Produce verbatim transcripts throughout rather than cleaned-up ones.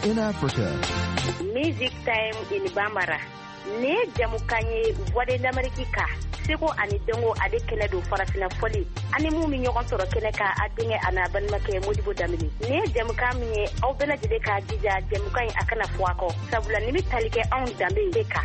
in Africa. Music Time in Bambara. Ne jamukanye voix d'Amérique ka. Seko ani dengo ade kene do farafina foli. Ani mu mi ñogon toro kene ka adinge ana ban make Modibo Damini. Ne jamuka mi aw bela jide ka jija jamukanye akana fuako. Sabula ni mi talike on dambe ka.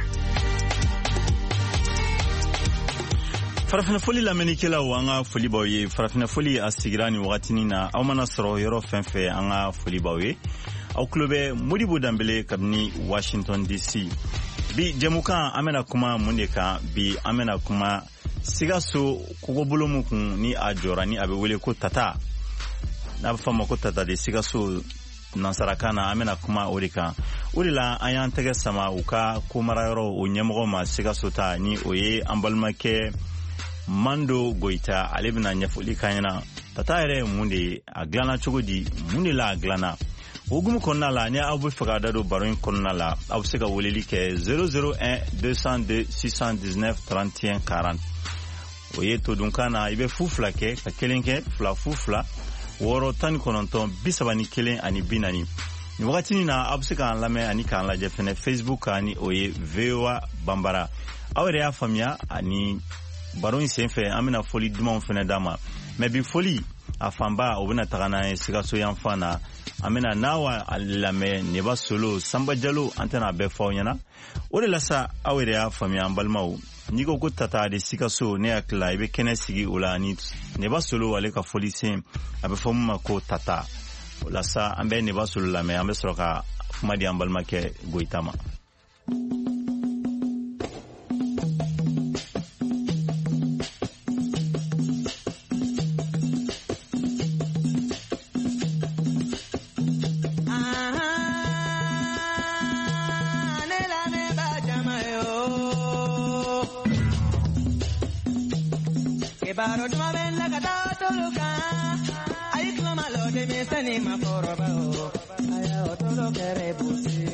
farafina foli lamɛnni kɛlaw an ka foli b'aw ye farafina foli a sigira ni wagatinin na aw mana sɔrɔ yɔrɔ fɛn fɛn an ka foli b'aw ye aw tulo bɛ Modibo Danbele kabini Washington D C bi jɛmukan an bɛna kuma mun de kan bi an bɛna kuma Sikaso kogobolo mun kun ni a jɔra ni a bɛ wele ko tata n'a bɛ fɔ a ma ko tata de Sikaso nansarakan na an bɛna kuma o de kan o de la an y'an tɛgɛ sama u ka komarayɔrɔ o ɲɛmɔgɔ ma Sikaso ta ni o ye an balimakɛ Mando Goita ale bɛna ɲɛfɔli kan ɲɛna tata yɛrɛ mun de a dilanna cogo di mun de la a dilanna o hukumu kɔnɔna la ni aw bɛ fɛ ka da don baro in kɔnɔna la aw bɛ se ka weleli kɛ zéro zéro un deux cent deux six cent dix-neuf trente et un quarante o ye todunkan na i bɛ fu fila kɛ ka kelen kɛ fila fu fila wɔɔrɔ tan ni kɔnɔntɔn bi saba ni kelen ani bi naani ni wagatinin na aw bɛ se k'an lamɛn ani k'an lajɛ fɛnɛ Facebook kan ni o ye V O A Bambara aw yɛrɛ y'a faamuya ani baro in sen fɛ an bɛna foli dumanw fɛnɛ d'a ma mɛ bi foli a fanba o bɛna taga n'a ye Sikaso yan fan na an bɛna n'aw lamɛn Neba Solo Samba Jalo an tɛna a bɛɛ fɔ aw ɲɛna o de la sa aw yɛrɛ y'a faamuya an balimaw n'i ko ko tata de Sikaso ne hakili la i bɛ kɛnɛ sigi o la ni Neba Solo ale ka foli sen a bɛ fɔ mun ma ko tata o la sa an bɛ Neba Solo lamɛn an bɛ sɔrɔ ka kuma di an balimakɛ Goita ma. Baro duma bella kada toluka ay klama lo de me sani ma foroba o aya otolo kere busi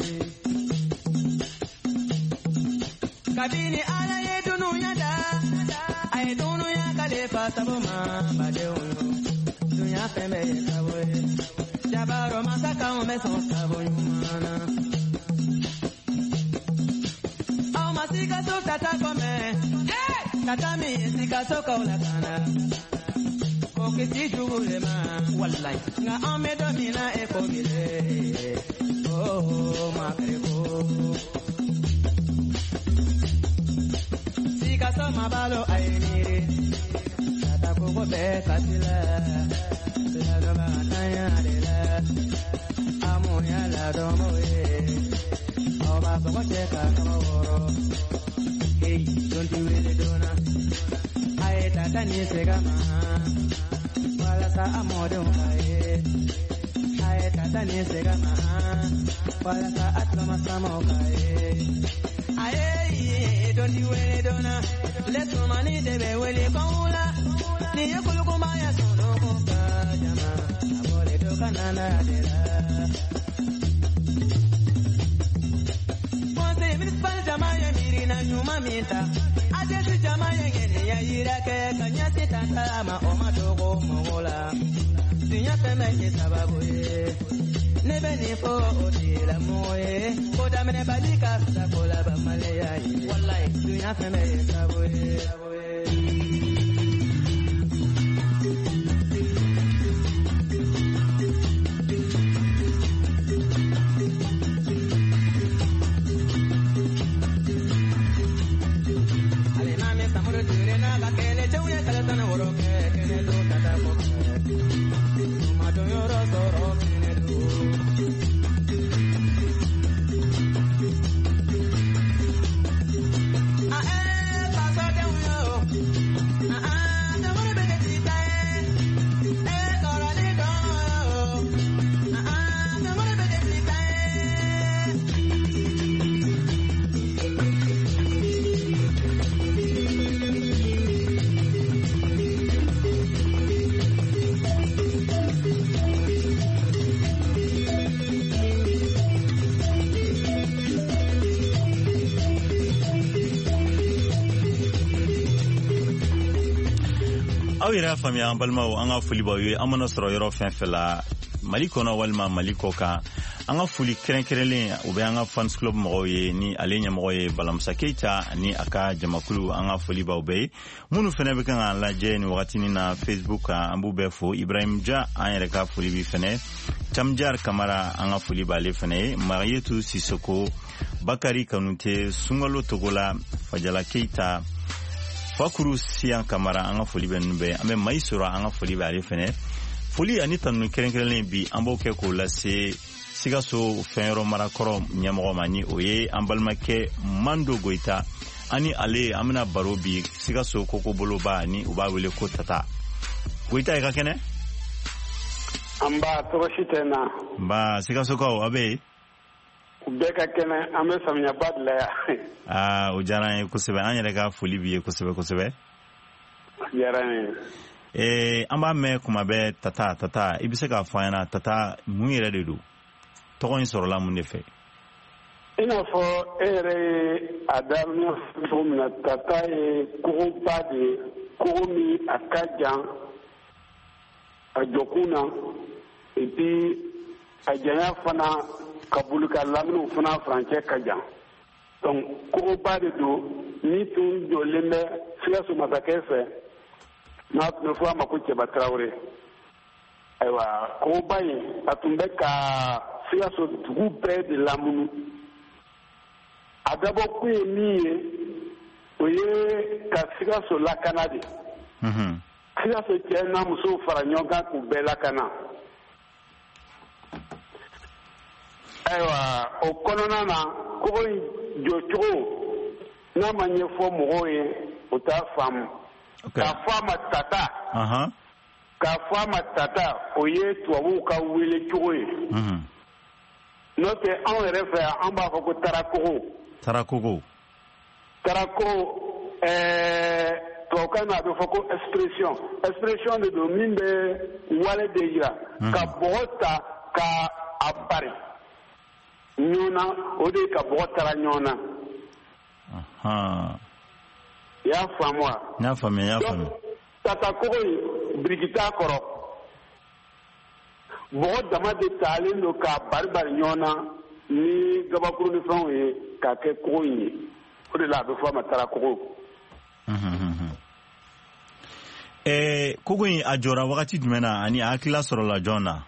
kabini ala ye dunu yada ay dunu ya kale fa sabuma bade uno dunya feme saboe jabaro masaka o me son sabo yumana au masika so tata come Tata mi Sikaso kaula kana Kokiti jugule ma Wallahi Nga ame domina e komile Oh makreko Sikaso mabalo ayenire Tata koko be katila Tila ma tanya dela Amo ya la domo e Oba koko cheka kama woro Hey, don't you really dona? Aye, tata ni segama. Wala sa amodo kae. Aye, tata ni segama. Wala sa atlama samo kae. Aye, don't you really dona? Let's go money debe wele kaula. Ni yakulu kumaya sono kuka jama. Abole doka nana dela. Once municipal jama ya mirina nyuma mita. Ajesi jama yengene ya irake kanyasi tata ma omadogo mola. Sinya peme sababu ye. Nebe ni fo odila moye. Koda mene badika sakola ba malaya ye. Wallahi sinya peme sababu ye. aw yɛrɛ faamuya an balimaw an ka foli b'aw ye an mana sɔrɔ yɔrɔ fɛn fɛn la Mali kɔnɔ walima Mali kɔ kan anga fuli keren-kerelen u bɛ anga fans club mɔgɔw ye ni ale ɲɛmɔgɔ ye Balamusa Keita ni aka jamakulu anga foli baw bɛ minnu fɛnɛ bɛ kan ka lajɛ ni wagati na Facebook kan an b'u bɛɛ fo Ibrahim Ja an yɛrɛ ka foli bi fɛnɛ Chamjar Kamara anga foli b'ale fɛnɛ Marietou Sissoko Bakari Kanute Sungalo Togola Fajala Keita Fakuru Sian Kamara anga foli bɛ nube an bɛ Maïsora anga foli b'ale fɛnɛ foli ani tanu keren-kerelen bi an b'o kɛ k'o lase Sigaso fɛnyɔrɔ marakɔrɔ ɲɛmɔgɔ ma ni o ye an balimakɛ Mando Goita ani ale an bɛna baro bi Sigaso koko boloba ni u b'a wele ko Tata Goita i ka kɛnɛ an b'a tɔgɔ si tɛ na nba Sigasokaw a bɛ yen u bɛɛ ka kɛnɛ an bɛ samiyɛba de la yan aa o diyara an ye kosɛbɛ an yɛrɛ ka foli b'i ye kosɛbɛ kosɛbɛ diyara n ye ee an b'a mɛn kuma bɛɛ Tata Tata i bɛ se k'a fɔ an ɲɛna Tata mun yɛrɛ de don tɔgɔ in sɔrɔla mun de fɛ i n'a fɔ e yɛrɛ ye a daminɛ cogo min na Tata ye kogoba de ye kogo min a ka jan a jɔkun na et puis a janya fana ka boli ka laminiw fana furancɛ ka jan donc kogoba de don ni tun jɔlen bɛ Sikaso masakɛ fɛ n'a tun bɛ fɔ a ma ko Cɛba Tarawele ayiwa kogoba in a tun bɛ ka Sikaso dugu bɛɛ de lamunu a dabɔ kun ye min ye o ye ka Sikaso lakana de Sikaso cɛ n'a musow fara ɲɔgɔn kan k'u bɛɛ lakana ayiwa o kɔnɔna na kogo in jɔcogo n'a ma ɲɛfɔ mɔgɔw ye o t'a faamu k'a fɔ a ma Tata k'a fɔ a ma Tata o ye tubabuw ka wele cogo ye n'o tɛ anw yɛrɛ fɛ yan an b'a fɔ ko Tarakogo Tarakogo Tarakogo ɛɛ tubabukan na a bɛ fɔ ko expression expression de don min bɛ wale de yira ka bɔgɔ ta ka a bari ɲɔgɔn na o de ye ka bɔgɔ tara ɲɔgɔn na i y'a faamu wa n y'a faamu n y'a faamu Tatakogo in biriki t'a kɔrɔ bɔgɔ dama de talen don k'a bari bari ɲɔgɔn na ni gabakuru ni fɛnw ye k'a kɛ kogo in ye o de la a bɛ fɔ a ma Tarakogo ɛɛ kogo in a jɔra wagati jumɛn na ani a hakilila sɔrɔla jɔn na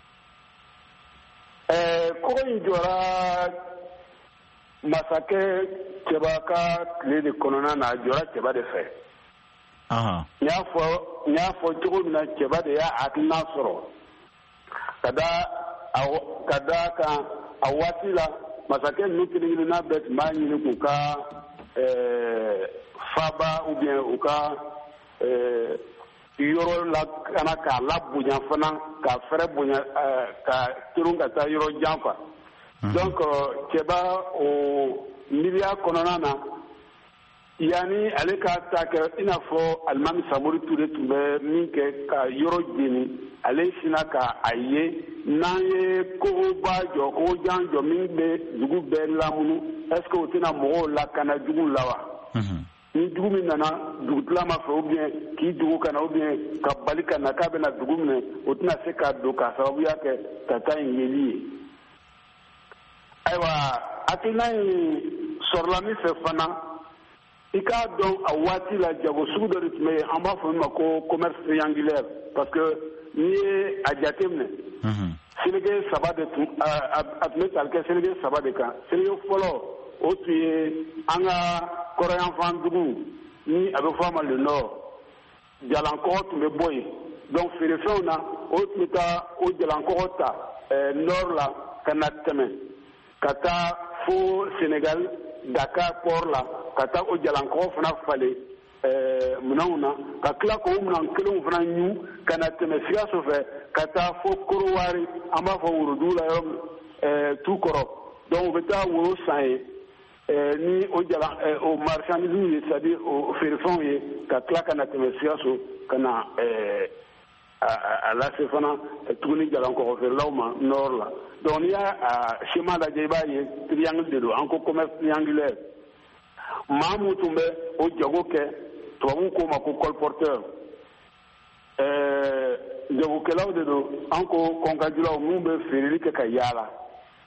ɛɛ kogo in jɔra masakɛ Cɛba ka tile de kɔnɔna na a jɔra Cɛba de fɛ n y'a fɔ n y'a fɔ cogo min na Cɛba de y'a hakilina sɔrɔ ka da ka da kan a waati la masakɛ ninnu kelen-kelenna bɛɛ tun b'a ɲini k'u ka faaba ou bien u ka yɔrɔ lakana k'a labonya fana k'a fɛrɛ bonya ka turun ka taa yɔrɔ jan quoi donc Cɛba o miiriya kɔnɔna na yanni ale ka ta kɛ i n'a fɔ Alimami Samori Ture tun bɛ min kɛ ka yɔrɔ jeni ale sina ka a ye n'an ye kogoba jɔ kogo jan jɔ min bɛ dugu bɛɛ lamunu est ce que o tɛna mɔgɔw lakana jugu la wa ni dugu min nana dugutila ma fɛ ou bien k'i dugu kana ou bien ka bali ka na k'a bɛna dugu minɛ o tɛna se ka don k'a sababuya kɛ Tata in yeli ye ayiwa hakilina in sɔrɔla min fɛ fana i k'a dɔn a waati la jago sugu dɔ de tun bɛ yen an b'a fɔ min ma ko commerce triangulaire parce que n'i ye a jateminɛ seleke saba de tun a tun bɛ tali kɛ seleke saba de kan seleke fɔlɔ o tun ye an ka kɔrɔyanfan dugu ni a bɛ fɔ a ma le nord jalankɔgɔ tun bɛ bɔ yen donc feerefɛnw na o tun bɛ taa o jalankɔgɔ ta nord la ka na tɛmɛ ka taa fo Sénégal Dakar port la ka taa o jalankɔgɔ fana falen minɛnw na ka tila k'o minɛn kelenw fana ɲu ka na tɛmɛ Sikaso fɛ ka taa fo Korowari an b'a fɔ worodugu la yɔrɔ min Tukɔrɔ donc u bɛ taa woro san ye ni o jala o marchandise ye c'est-à-dire o feerefɛnw ye ka tila ka na tɛmɛ Sikaso ka na a lase fana tuguni jalankɔgɔ feerelaw ma nord la donc n'i y'a schéma lajɛ i b'a ye triangle de don an ko commerce triangulaire maa mun tun bɛ o jago kɛ tubabuw k'o ma ko colporteur jagokɛlaw de don an ko kɔnkajulaw minnu bɛ feereli kɛ ka yaala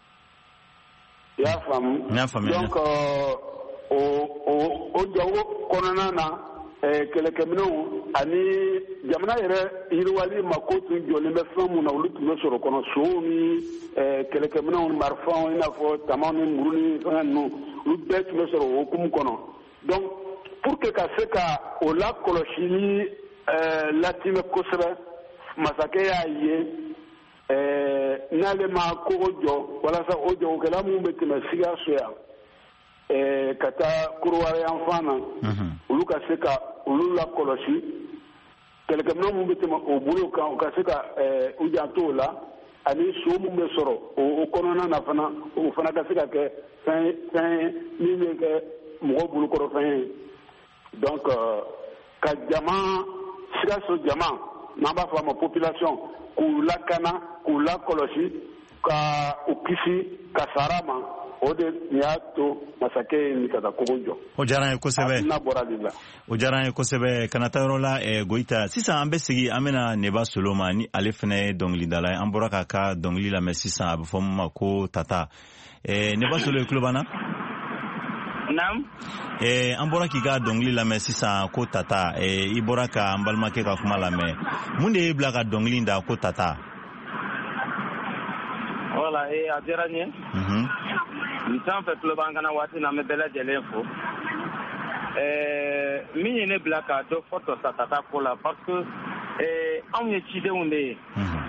i y'a faamu. N y'a faamu. Donc o o o jago kɔnɔna na kɛlɛkɛminɛw ani jamana yɛrɛ yiriwali ma ko tun jɔlen bɛ fɛn mun na olu tun bɛ sɔrɔ kɔnɔ sow ni kɛlɛkɛminɛw ni marifanw i n'a fɔ tama ni muru ni fɛn ninnu olu bɛɛ tun bɛ sɔrɔ o hukumu kɔnɔ. Donc pour que ka se ka o lakɔlɔsili latimɛ kosɛbɛ masakɛ y'a ye n'ale ma kogo jɔ walasa o jagokɛla minnu bɛ tɛmɛ Sikaso yan ka taa Korowari yan fan na olu ka se ka olu lakɔlɔsi kɛlɛkɛminɛw minnu bɛ tɛmɛ o bolo kan u ka se ka u janto o la ani so minnu bɛ sɔrɔ o kɔnɔna na fana o fana ka se ka kɛ fɛn fɛn min bɛ kɛ mɔgɔw bolokɔrɔfɛn ye. Donc ka jama Sikaso jama n'an b'a fɔ a ma population k'u lakana k'u lakɔlɔsi ka u kisi kasara ma o de y'a to masakɛ ye nin ka taa kogo jɔ. O diyara n ye kosɛbɛ. n'a bɔra de la. O diyara n ye kosɛbɛ kana taa yɔrɔ la Goyita sisan an bɛ sigi an bɛna Neba Solo ma ni ale fana ye dɔnkilidala ye an bɔra k'a ka dɔnkili lamɛn sisan a bɛ fɔ min ma ko Tata Neba Solo ye tulo b'an na. Naam. Eh, an bɔra k'i ka dɔnkili lamɛn sisan ko Tata eh, i bɔra ka an balimakɛ ka kuma lamɛn mun de y'i bila ka dɔnkili da ko Tata? Voilà, eh, a diyara n ye. Mhm. Nin fɛn fɛn tulo b'an kana waati na an bɛ bɛɛ lajɛlen fo. Eh, min ye ne bila ka dɔ fɔ tɔ Tata ko la parce que eh, anw ye cidenw de ye.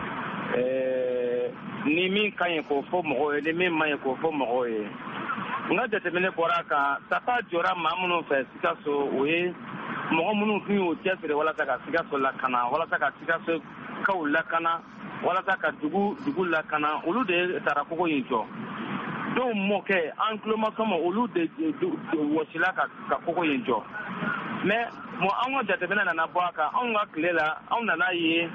Eh, ni min ka ɲi k'o fɔ mɔgɔw ye ni min man ɲi k'o fɔ mɔgɔw ye. N ka jateminɛ bɔra kan Tata jɔra maa minnu fɛ Sikaso o ye mɔgɔ minnu tun y'u cɛsiri walasa ka Sikaso lakana walasa ka Sikaso kaw lakana walasa ka dugu dugu lakana olu de taara kogo in jɔ. Dɔw mɔkɛ an tulo ma sɔn ma olu de wɔsila ka ka kogo in jɔ. Mais bon an ka jateminɛ nana bɔ a kan anw ka tile la anw nana ye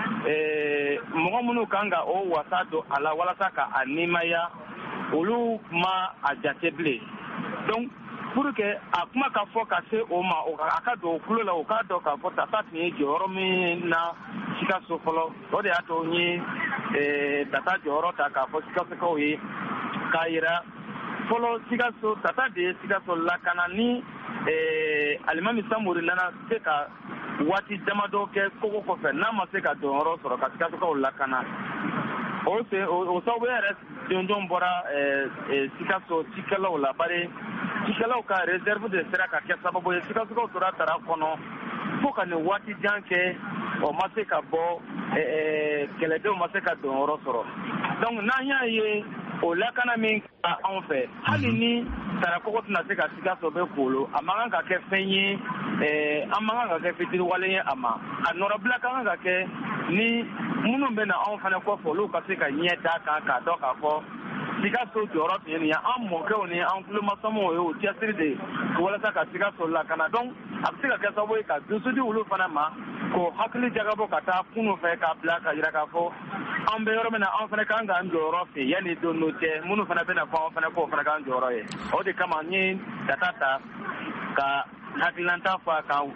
mɔgɔ minnu kan ka o wasa don a la walasa ka a nimaya olu ma a jate bilen. Donc pour que a kuma ka fɔ ka se o ma a ka don o kulo la o k'a dɔn k'a fɔ Tata tun ye jɔyɔrɔ min na Sikaso fɔlɔ o de y'a to n ye Tata jɔyɔrɔ ta k'a fɔ Sikasokaw ye k'a yira fɔlɔ Sikaso Tata de ye Sikaso lakana ni Alimami Samori nana se ka waati damadɔ kɛ kogo kɔfɛ n'a ma se ka dɔnyɔrɔ sɔrɔ ka Sikasokaw lakana. O o sababu yɛrɛ jɔnjɔn bɔra Sikaso cikɛlaw la bari cikɛlaw ka réserve de sera ka kɛ sababu ye Sikasokaw tora tara kɔnɔ fo ka nin waati jan kɛ o ma se ka bɔ kɛlɛdenw ma se ka dɔnyɔrɔ sɔrɔ. Donc n'an y'a ye o lakana min ka anw fɛ hali ni tarakogo tɛna se ka Sikaso bɛ kolo a man kan ka kɛ fɛn ye an man kan ka kɛ fitiriwale ye a ma a nɔrɔbila ka kan ka kɛ ni minnu bɛ na anw fana kɔfɛ olu ka se ka ɲɛ d'a kan k'a dɔn k'a fɔ Sikaso jɔyɔrɔ tun ye nin ye an mɔkɛw ni an tulomasamaw ye o cɛsiri de walasa ka Sikaso lakana. Donc a bɛ se ka kɛ sababu ye ka dusu di olu fana ma k'o hakili jagabɔ ka taa kunun fɛ k'a bila ka yira k'a fɔ an bɛ yɔrɔ min na an fana kan k'an jɔyɔrɔ fɛ yanni don n'o cɛ minnu fana bɛ na fɔ an fana k'o fana k'an jɔyɔrɔ ye. O de kama n ye Tata ta ka hakililanta fɔ a kan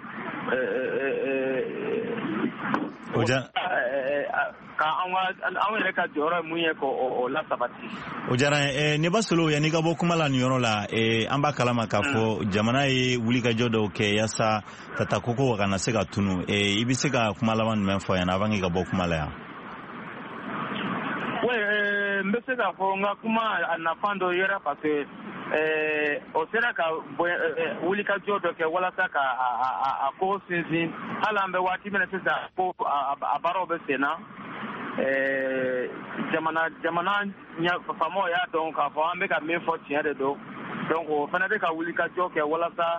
ka anw yɛrɛ ka jɔyɔrɔ mun ye k'o lasabati. O diyara n ye Neba Solo yanni ka bɔ kuma la nin yɔrɔ la an b'a kalama k'a fɔ jamana ye wulikajɔ dɔw kɛ yaasa Tata kogo kana se ka tunu i bɛ se ka kuma laban jumɛn fɔ yan avant que ka bɔ kuma la yan? Oui, n bɛ se k'a fɔ n ka kuma a nafan dɔ yera parce que o sera ka wulikajɔ dɔ kɛ walasa ka a ko sinsin hali an bɛ waati min na sisan ko a baaraw bɛ sen na jamana jamana faamaw y'a dɔn k'a fɔ an bɛ ka min fɔ tiɲɛ de don donc o fana bɛ ka wulikajɔ kɛ walasa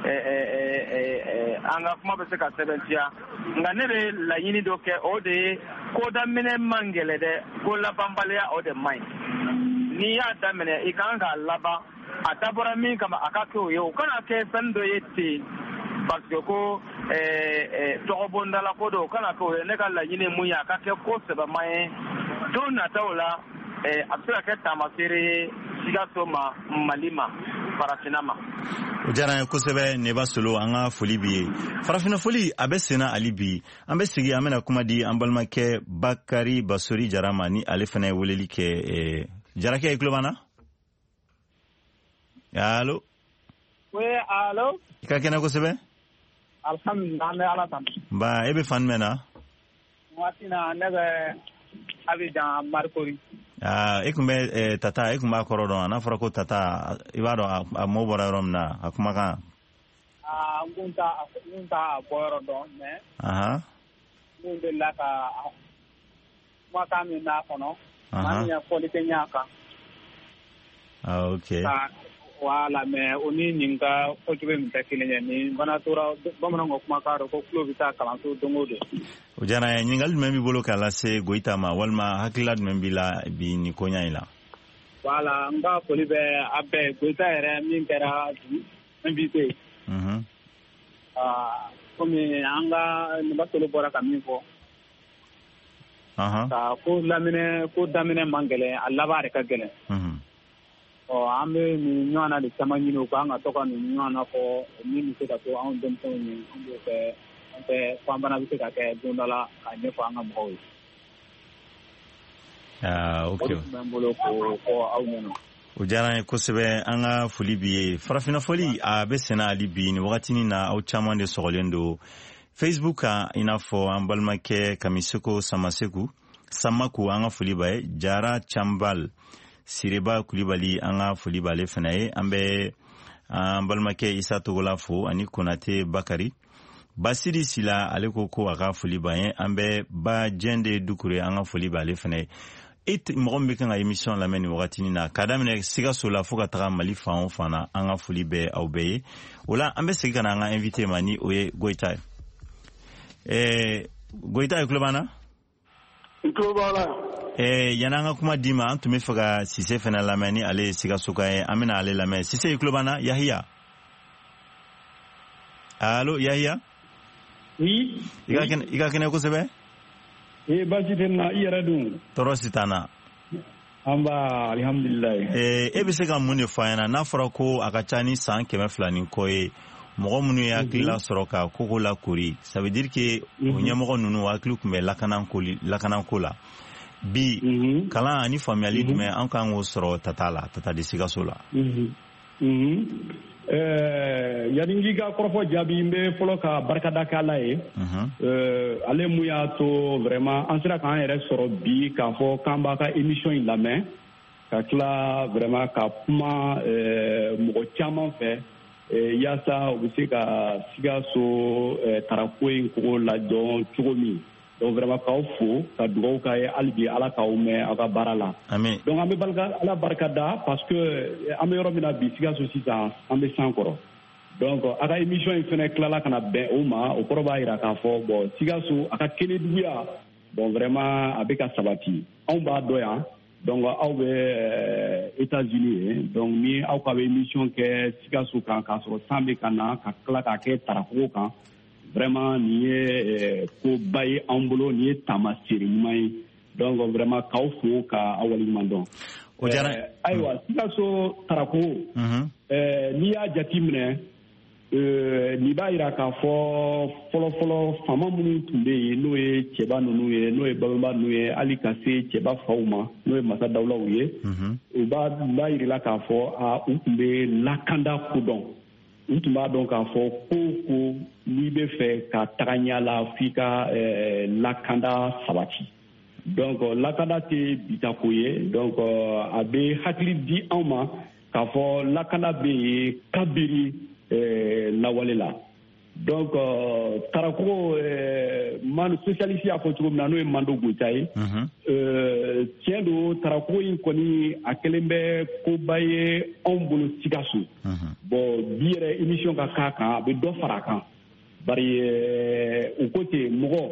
an ka kuma bɛ se ka sɛbɛntiya nka ne bɛ laɲini dɔ kɛ o de ye ko daminɛ man gɛlɛ dɛ ko labanbaliya o de man ɲi n'i y'a daminɛ i kan k'a laban a dabɔra min kama a ka kɛ o ye o kana kɛ fɛn dɔ ye ten parce que ko tɔgɔbondala ko don o kana kɛ o ye ne ka laɲini mun ye a ka kɛ ko sɛbɛman ye don nataw la a bɛ se ka kɛ taamaseere ye Sikaso ma Mali ma farafinna ma. O diyara n ye kosɛbɛ Neba Solo an ka foli b'i ye farafinna foli a bɛ senna hali bi an bɛ sigi an bɛna kuma di an balimakɛ Bakari Basori Jara ma ni ale fana ye weleli kɛ Jarakɛ i tulo b'an na? allo oui allo ka kena ko sebe alhamdulillah ne ala tan ba ebe fan mena watina ne be Abidjan Marcori ah ekumbe eh, tata ekumba korodo na fara ko tata ibado a mo bora romna akuma kan ah ngunta ngunta boro don me aha ngunde la ka mwaka mi na kono mani ya polite nyaka ah okay wala me oni ninga ko tube mtakile ni bana tora bamana ngok makaro ko klo vita kala so dongodo ujana ya nyingal membi bolo kala se goita ma walma hakilad membi la bi ni konya ila wala nga polibe abe goita ere min kera membi te mhm ah komi anga ni batolo bora kamiko aha ta ko lamine ko damine mangele alla bare ka gele mhm o ambe ni nyana de tamanyino ko anga toka ni nyana ko ni ni se ka to an dem to ni ndo ke ante kwambana bise ka ke dondala ka ne ko anga mo ah okay mbolo ko ko awno ujana ko sebe anga fuli biye farafina foli a besena ali bi ni wakati ni na au chama de sogolendo Facebook a inafo ambalmake kamisoko samaseku samaku anga fuli bae jara chambal Sireba Kulibali anga Fulibale Fenaye ambe ambalmake Isa Togola fo ani Konate Bakari Basiri Sila aleko ko aga Fulibaye ambe ba jende dukure anga Fulibale Fenaye it mogombe kanga emission la meni wakatini na kadamine siga sola foka taka mali faon fana anga Fulibe aubeye wala ambe sigi kana anga invité mani oye Goita eh Goita kulobana kulobana Eh yananga kuma dima antume faga Sise fena lamani ale siga sukaye amina ale lamani Sise yuklubana Yahya Allo Yahya Oui Iga ken iga ken ko sebe Eh bajitena iradun Torositana Amba alhamdulillah Eh ebe sega munde fayana na fara ko akachani san keme flani koye mogo munu ya kila soroka koko la kuri ça veut dire que onyamogo nunu wa klu kumbe lakanan ko lakanan ko la bi mm-hmm. kala ani family mm-hmm. me an kan wo soro tatala tata de sigasola mhm mhm eh yadingi ga korfo jabi mbe folo ka barkada kala e mhm euh ale muya to vraiment en sera kan ere soro bi ka fo kamba ka émission in la main ka kla vraiment ka kuma euh mo chama fe eh yasa ubise ka sigaso tarakoy ko la don chogomi donc vraiment kaw fo ka dugaw ka ye albi ala kaw me aga barala amen donc ambe balga ala barkada parce que ambe yoro mina bi siga so sisa ambe sankoro donc aga émission fene klala kana be o ma o koroba ira ka fo bon siga so aka kene duya bon vraiment abeka sabati on ba doya donc aw be États-Unis donc ni aw ka émission ke siga so kan ka so sambe kana ka kala ka ke tarako kan vraiment ni est ko baye ambolo ni tamasiri mai donc vraiment kaw fo ka awali mandon o jara aywa sika so tarako mhm euh ni ya jatimne euh ni ba ira ka fo folo folo fama munu tumbe no e cheba nunu e no e baba no e ali kase cheba fauma no e masa dawla uye mhm o ba ba ira ka fo a umbe lakanda kudon Ntuma donc a fo koko ni be fe ka taganya la fika eh, lakanda sabati donc lakanda te bitakoye donc abe hakli di ama ka fo lakanda be kabiri eh, lawalela donc tarako eh, man socialiste a fo tugo na no e mando goitaye euh tiendo tarako in koni akelembe ko baye ombulu sigasu bon biere émission ka kaka be do faraka bari au côté mogo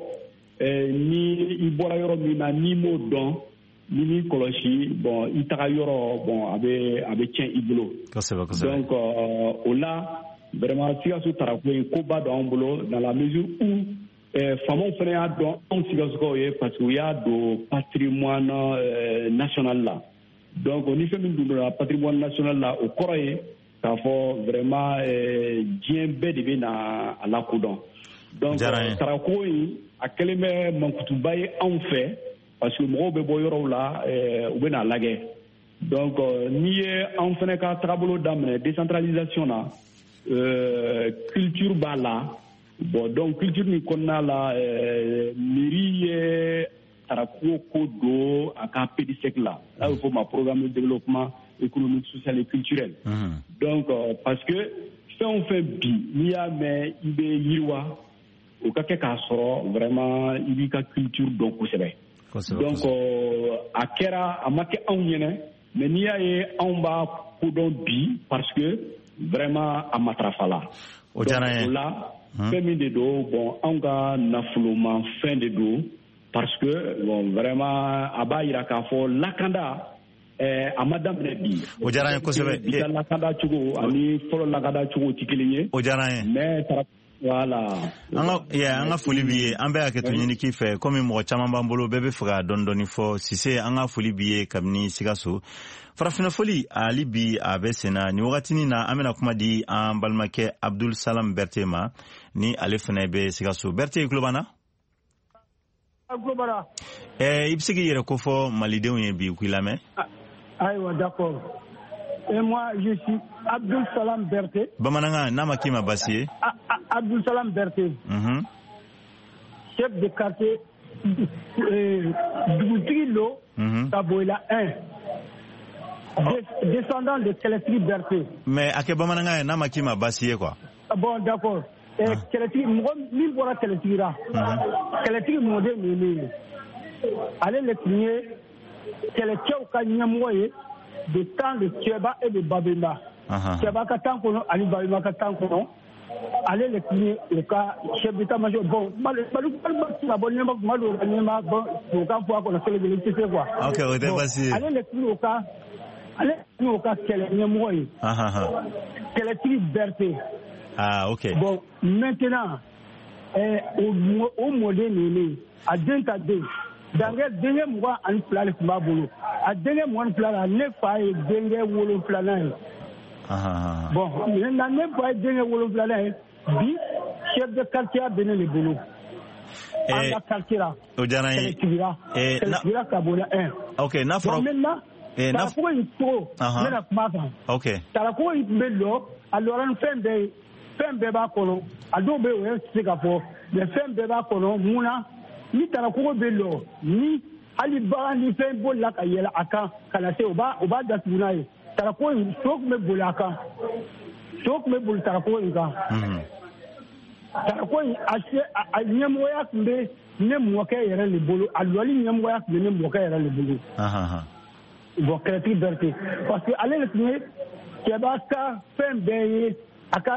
ni ibora yoro mina ni mo don ni ni koloshi bon itaka yoro bon abe abe tien iblo donc au là vraiment sigasu tarako in ko ba do ombulu dans la mesure où Euh, famon fene a don on sigasko ye parce que ya do patrimoine euh, national là donc on y fait min do patrimoine national là au koroye ka fo vraiment euh, djembe de bina ala kodon donc tarako yi akeleme mankutu baye en fait parce que mo be boyoro là euh, ou bena lage donc n'i ye an fana ka taabolo daminɛ décentralisation na culture b'a la bon donc culture ni kɔnɔna la mairie ye tarakugo ko do a ka P D C E C la a bɛ fɔ ma programme de développement économique social et culturel donc parce que fɛn o fɛn bi n'i y'a mɛn i bɛ yiriwa o ka kɛ k'a sɔrɔ vraiment i b'i ka culture dɔn kosɛbɛ donc a kɛra a ma kɛ anw ɲɛna mais n'i y'a ye anw b'a kodɔn bi parce que vraiment a matarafa la o diyara n ye o la fɛn min de don bon anw ka nafoloma fɛn de don parce que bon vraiment a b'a yira k'a fɔ lakanda a ma daminɛ bi o diyara n ye kosɛbɛ bi ka lakanda cogo ani fɔlɔ lakanda cogo tɛ kelen ye o diyara n ye mais voilà an ka yeah an ka foli bi ye an bɛ hakɛto ɲini k'i fɛ komi mɔgɔ caman b'an bolo bɛɛ bɛ fɛ ka dɔɔni dɔɔni fɔ Sise an ka foli bi ye kabini Sikaso farafina foli ali bi a bɛ senna ni wagatinin na an bɛna kuma di an balimakɛ Abdul Salam Berete ma ni ale fana bɛ Sikaso Berete i tulo b'an na eh i bɛ se k'i yɛrɛ kofɔ malidenw ye bi k'i lamɛn ayiwa d'accord et moi je suis Abdul Salam Berete bamanankan n'a ma k'i ma basi ye Abdul Salam Berete mhm chef de quartier dugutigi lo Taboila un descendant de Kɛlɛtigi Berete mais a kɛ bamanankan ye n'a ma k'i ma basi ye quoi bon d'accord Kɛlɛtigi mɔgɔ min bɔra Kɛlɛtigi ra Kɛlɛtigi mɔden ninnu ye ale le tun ye kɛlɛcɛw ka ɲɛmɔgɔ ye de temps de Cɛba et de Babemba Cɛba ka temps kɔnɔ ani Babemba ka temps kɔnɔ ale le tun ye u ka chef d'état-major bon Maliku Maliku tɛ ka bɔ ɲɛma kuma dɔw ka ɲɛma bɔ u ka fɔ a kɔnɔ kelen-kelen tɛ se quoi ok o tɛ basi ye ale le tun y'u ka ale tun y'u ka kɛlɛ ɲɛmɔgɔ ye Kɛlɛtigi Berete ah ok bon maintenant o mɔden ninnu a den ta den Dankɛ denkɛ mugan ani fila de tun b'a bolo a denkɛ mugan ni fila la ne fa ye denkɛ wolonfilanan ye bon na ne fa ye denkɛ wolonfilanan ye bi chef de quartier bɛ ne de bolo an ka quartier la o diyara n ye Kɛlɛtigira Kɛlɛtigira Taboila un ok n'a fɔra bon maintenant Tarakogo in cogo n bɛna kuma kan ok Tarakogo in tun bɛ lɔ a lɔra ni fɛn bɛɛ ye fɛn bɛɛ b'a kɔnɔ a dɔw bɛ yen o ye se ka fɔ mais fɛn bɛɛ b'a kɔnɔ mun na ni Tarakogo bɛ lɔ ni hali bagan ni fɛn bolila ka yɛlɛ a kan ka na se o b'a o b'a datugu n'a ye Tarakogo in so tun bɛ boli a kan so tun bɛ boli Tarakogo in kan Tarakogo in a se a ɲɛmɔgɔya tun bɛ ne mɔkɛ yɛrɛ de bolo a lɔli ɲɛmɔgɔya tun bɛ ne mɔkɛ yɛrɛ de bolo bon Kɛlɛtigi Berete parce que ale de tun ye Cɛba ka fɛn bɛɛ ye a ka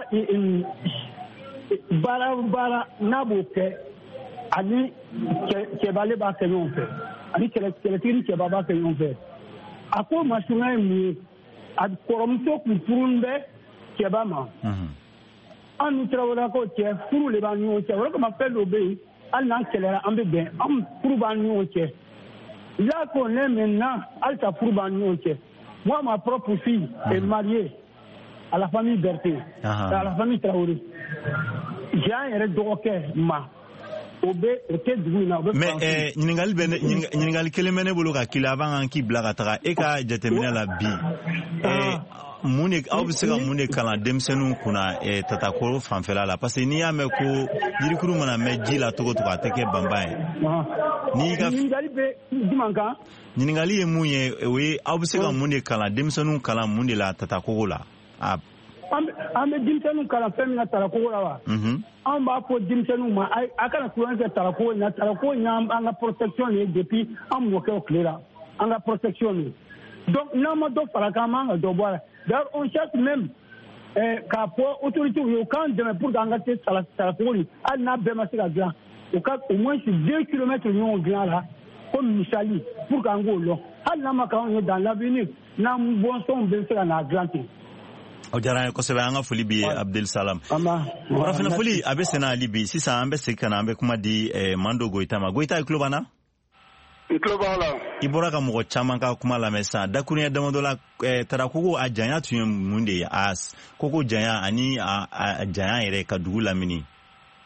baara baara n'a b'o kɛ ani Cɛba ale b'a kɛ ɲɔgɔn fɛ ani Kɛlɛtigi ni Cɛba b'a kɛ ɲɔgɔn fɛ a ko masunya ye mun ye a kɔrɔmuso tun furun bɛ Cɛba ma an ni Tarawelelakaw cɛ furu de b'an ɲɔgɔn cɛ o de kama fɛn dɔw bɛ yen hali n'an kɛlɛra an bɛ bɛn an furu b'an ɲɔgɔn cɛ là qu'on est maintenant alta furu b'an ɲɔgɔn cɛ moi ma propre fille est mariée à la famille Berete à la famille Traoré j'ai un yɛrɛ dɔgɔkɛ ma o bɛ o tɛ dugu in na o bɛ mais ɲininkali bɛ ne ɲininkali kelen bɛ ne bolo ka k'i la avant k'i bila ka taga e ka jateminɛ la bi mun de aw bɛ se ka mun de kalan denmisɛnninw kunna Tatakoro fanfɛla la parce que n'i y'a mɛn ko yirikuru mana mɛn ji la cogo o cogo a tɛ kɛ banban ye n'i ka ɲininkali bɛ jumɛn kan ɲininkali ye mun ye o ye aw bɛ se ka mun de kalan denmisɛnninw kalan mun de la Tatakoro la an bɛ denmisɛnninw kalan fɛn min na Tarakogo la wa an b'a fɔ denmisɛnninw ma a kana tulonkɛ kɛ Tarakogo in na Tarakogo in y'an ka protection ye depuis an mɔkɛw tile la an ka protection ye donc n'an ma dɔ fara kan an man ka dɔ bɔ a la d'ailleurs on cherche même k'a fɔ autorités ye u k'an dɛmɛ pour que an ka se Tarakogo nin hali n'a bɛɛ ma se ka dilan u ka au moins deux kilomètres ɲɔgɔn dilan la comme misali pour que an k'o lɔn hali n'a ma k'anw ye dans l'avenir n'an bɔnsɔnw bɛ se ka n'a dilan ten. o diyara n ye kosɛbɛ an ka foli bi ye Abdel Salam farafina foli a bɛ senna hali bi sisan an bɛ segin ka na an bɛ kuma di Mando Goyita ma Goyita i tulo b'an na i tulo b'an la i bɔra ka mɔgɔ caman ka kuma lamɛn sisan dakurunya damadɔ la Tarakogo a janya tun ye mun de ye a koko janya ani a janya yɛrɛ ka dugu lamini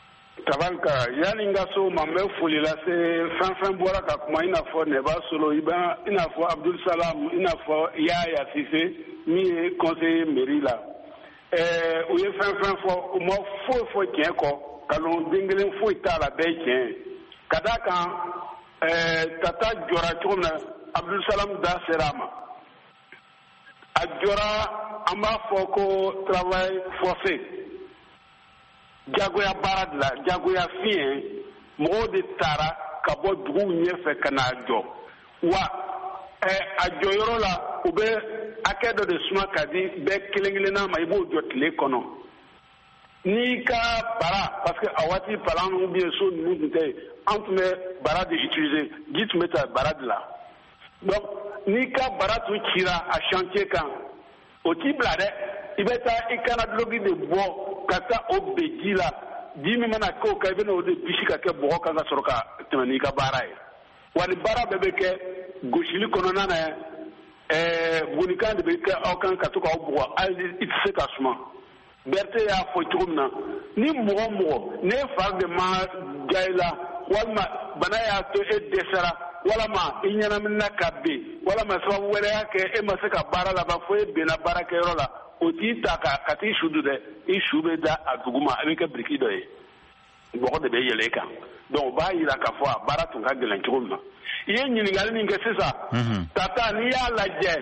Savanka, Yaningaso, ma mère folie là, c'est fin fin boire ka kuma ina fo ne ba solo iba ina fo Abdul Salam ina fo Yaya Cissé mi conseiller mairie là. Eh o ye fin fin fo mo fo fo tien ko kalon dingelen fo ita la be tien. Kada kan eh tata jora chona Abdul Salam da serama. A jora amba fo ko travail forcé. Jagoya barad la jagoya fien mo de tara ka bo dugu nyefe kana jo wa eh ajo yoro la ube akedo de suma kadi be kelengele na ma ibo jotle kono ni ka bara parce que awati palan ou bien so nous nte entre bara de utiliser dit meta barad la donc ni ka bara tu tira a chantier kan o tiblade ibeta ikana logi de bo kata obeji la dimi mana ko ka beno de bishika ke bo ka ga soroka tani ka barai wali bara bebe ke goshili kono na eh bunika de be ka okan ka to ka bo al itse ka suma berte ya fo tumna ni mo mo ne far de ma jaila walma bana ya to e desara wala ma inyana minna kabbe wala ma so wala ya ke e ma se ka bara la ba fo e be na bara ke ro la oti taka kati shudu de ishube da aduguma avec briki doye boko de be yele kan donc ba yira ka fo bara tun ka gelan chuguma ye nyini ngal ni ngese sa tata ni ya la je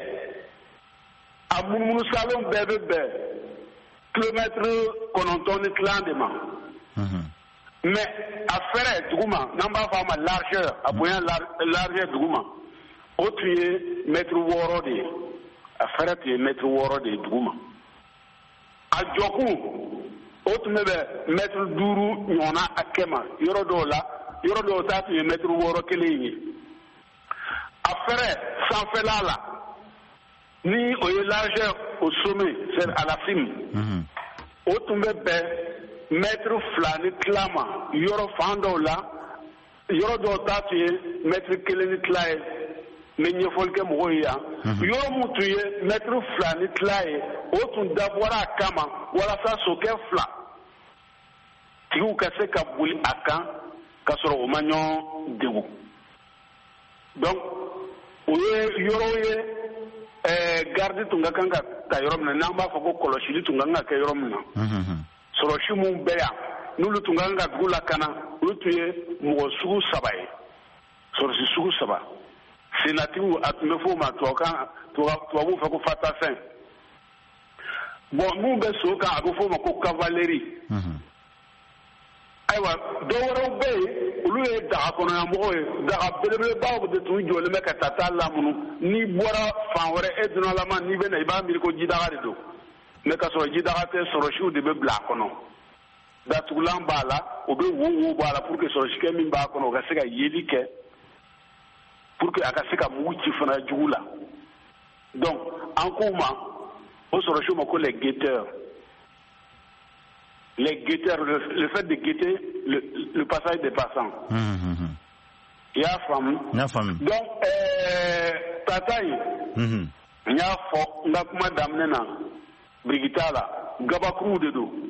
amunu salon bebe be kilomètre kononton ni clandement mais affaire duguma namba fa ma largeur aboyan largeur duguma o tuye mètre woro de affaire tuye mètre woro de duguma a joku o tun bɛ mètre duuru ɲɔgɔnna a kɛ ma yɔrɔ dɔw la yɔrɔ dɔw ta tun ye mètre wɔɔrɔ kelen ye a fɛrɛ sanfɛla la ni o ye largeur au sommet c'est à la cime o tun bɛ bɛn mètre fila ni tila ma yɔrɔ fan dɔw la yɔrɔ dɔw ta tun ye mètre kelen ni tila ye mais ɲɛfɔli kɛ mɔgɔw ye yan yɔrɔ mun tun ye mètre fila ni tila ye o tun dabɔra a kama walasa sokɛ fila tigiw ka se ka boli a kan ka sɔrɔ o ma ɲɔgɔn degun donc o ye yɔrɔ ye ɛɛ garde tun ka kan ka ta yɔrɔ min na n'an b'a fɔ ko kɔlɔsili tun ka kan ka kɛ yɔrɔ min na sɔrɔsi mun bɛ yan n'olu tun ka kan ka dugu lakana olu tun ye mɔgɔ sugu saba ye sɔrɔsi sugu saba senatiw a tun bɛ fɔ o ma tubabuw fɛ ko fatafɛn bon mun bɛ so kan a bɛ fɔ o ma ko cavalerie ayiwa dɔw wɛrɛw bɛ yen olu ye daga kɔnɔyamɔgɔw ye daga belebelebaw de tun jɔlen bɛ ka tata lamunu n'i bɔra fan wɛrɛ e dunnalama n'i bɛ na i b'a miiri ko jidaga de don mais ka sɔrɔ jidaga tɛ sɔrɔsiw de bɛ bila a kɔnɔ datugulan b'a la o bɛ wo wo b'a la pour que sɔrɔsikɛ min b'a kɔnɔ o ka se ka yeli kɛ pour que a ka se ka mugu ci fana jugu la donc en ko ma o sɔrɔsiw ma ko les guetteurs les guetteurs le, le fait de guetter le, le passage des passants i y'a faamu donc euh, tata ye n y'a fɔ n ka kuma daminɛ na birigita la gabakuruw de don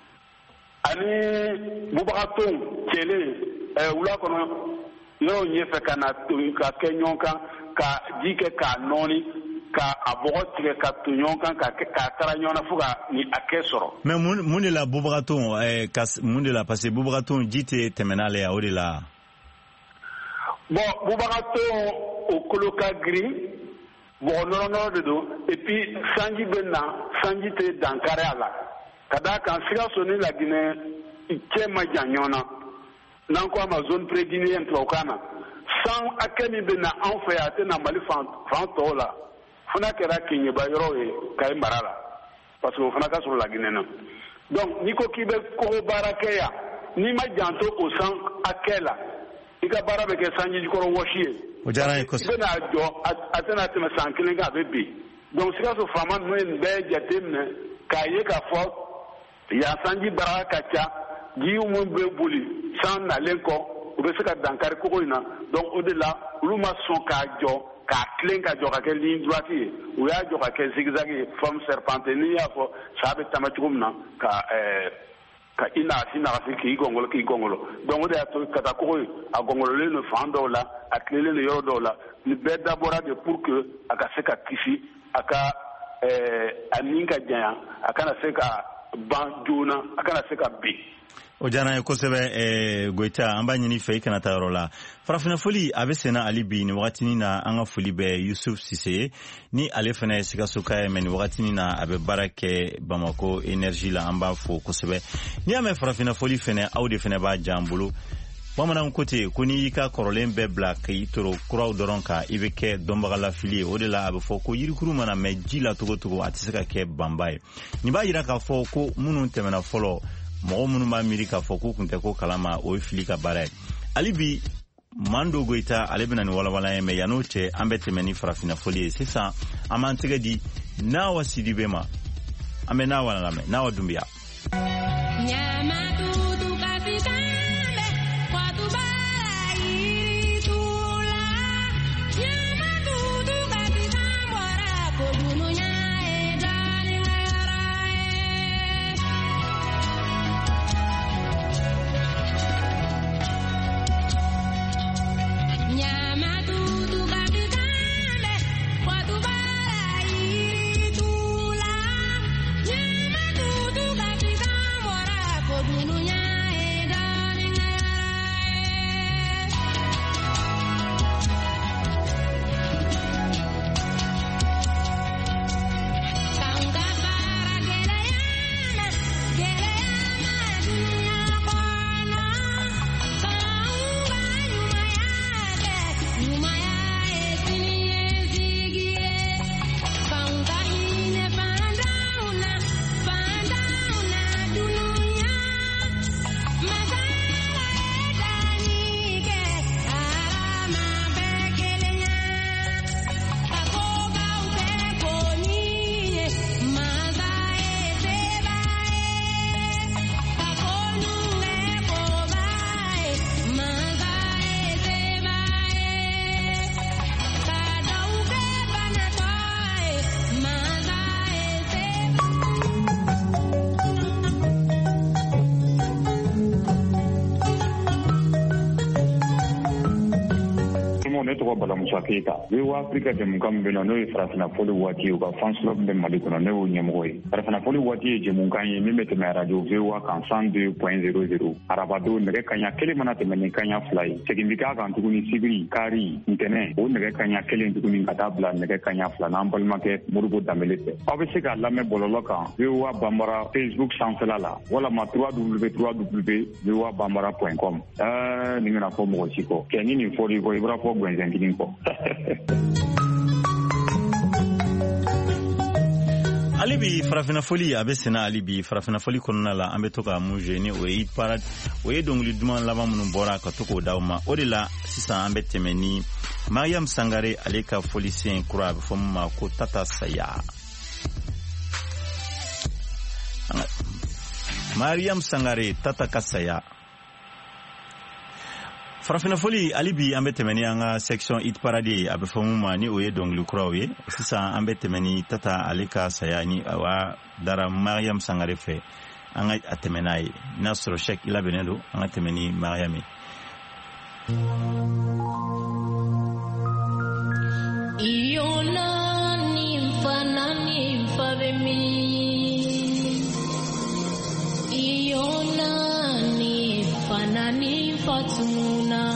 ani bubagatɔw cɛlen ɛɛ wula kɔnɔ yɔrɔ ɲɛfɛ ka na ka kɛ ɲɔgɔn kan ka ji kɛ k'a nɔɔni ka a bɔgɔ tigɛ ka to ɲɔgɔn kan ka k'a tara ɲɔgɔn na fo ka ni a kɛ sɔrɔ. mais mun mun de la bubagatɔw ɛɛ ka mun de la parce que bubagatɔw ji tɛ tɛmɛ n'ale ye o de la. bon bubagatɔw o kolo ka girin bɔgɔ nɔrɔ-nɔrɔ de don et puis sanji bɛ na sanji tɛ dankari a la ka d'a kan Sikaso ni Laginɛ cɛ ma jan ɲɔgɔn na n'an ko a ma zone préguinéenne tubabukan na san hakɛ min bɛ na anw fɛ yan a tɛ na Mali fan fan tɔw la fana kɛra Keɲeba yɔrɔ ye Kayi mara la parce que o fana ka sɔrɔ Laginɛ na donc n'i ko k'i bɛ kogo baara kɛ yan n'i ma janto o san hakɛ la i ka baara bɛ kɛ sanji kɔrɔ wɔsi ye. o diyara n ye kosɛbɛ. i bɛna jɔ a tɛna tɛmɛ san kelen kan a bɛ bin donc Sikaso faama ninnu ye nin bɛɛ jateminɛ k'a ye k'a fɔ yan sanji baara ka ca jiw mun bɛ boli san nalen kɔ u bɛ se ka dankari kogo in na donc o de la olu ma sɔn k'a jɔ k'a tilen ka jɔ ka kɛ ligne droite ye u y'a jɔ ka kɛ zigzag ye forme serpentée n'i y'a fɔ sa bɛ taama cogo min na ka ɛɛ ka ina sina ka ki gongolo ki gongolo donc de ato kata ko a gongolo le no fando la atlele le yodo la ni be d'abord de pour que aka se ka kisi aka eh aninga jaya aka na se ka ban jona aka na se ka bi o jana ko sebe e goita amba nyini fe kana tarola farafina foli abe sena ali bi ni wakati ni na anga foli be Yusuf Sise ni ale fene sika suka men wakati ni na abe barake Bamako energy la amba fo ko sebe ni ame farafina foli fene aude fene ba jambulu bamanan kote kuni ka korolen be black itoro kuraw doronka ibeke dombagala fili o de la abe fo ko yirikuru mana me jila togo togo atisaka ke bambaye ni ba yira ka fo ko munun temena folo mɔgɔ minnu b'a miiri k'a fɔ ko kun tɛ ko kalama o ye fili ka baara ye hali bi Mando Goita ale bɛna ni walawala ye mɛ yan'o cɛ an bɛ tɛmɛ ni farafina foli ye sisan an b'an tɛgɛ di Nawa Sidibe ma an bɛ Nawa lamɛn Nawa Dumbiya Keita we wa Afrika de mungam beno no farafina foli wati o ka fanslo be mali kono ne o nyemgo yi farafina foli wati je mungan yi mi mete ma radio we wa kan cent deux point zéro zéro arabado ne kanya kele mana te men kanya fly segindika kan tuguni sibiri kari intene o ne kanya kele tuguni katabla ne kanya fly na ambal make murugo damelete obese ga lame bololo kan we wa bambara Facebook sansela la wala ma w w w point we wa bambara point com eh ni na ko mo chiko keni ni foli ko ibra ko gwenzen kinko alibi farafina foli abe sena alibi farafina foli konna la ambe toka muje ni o yi para o yi dongli duma laba munun bora ka toko dawma o de la sisan ambe temeni Mariam Sangare aleka foli sen kura be fomma ko tata saya Mariam Sangare tata kasaya farafina foli alibi ambe temeni anga section it parade abe famuma ni oye donglu krawe sisa ambe temeni tata alika sayani awa dara Mariam Sangare fe anga atemenai nasro shek ila benendo anga temeni Mariam iona ni mfana ni mfabemi iona ni mfana ni fatu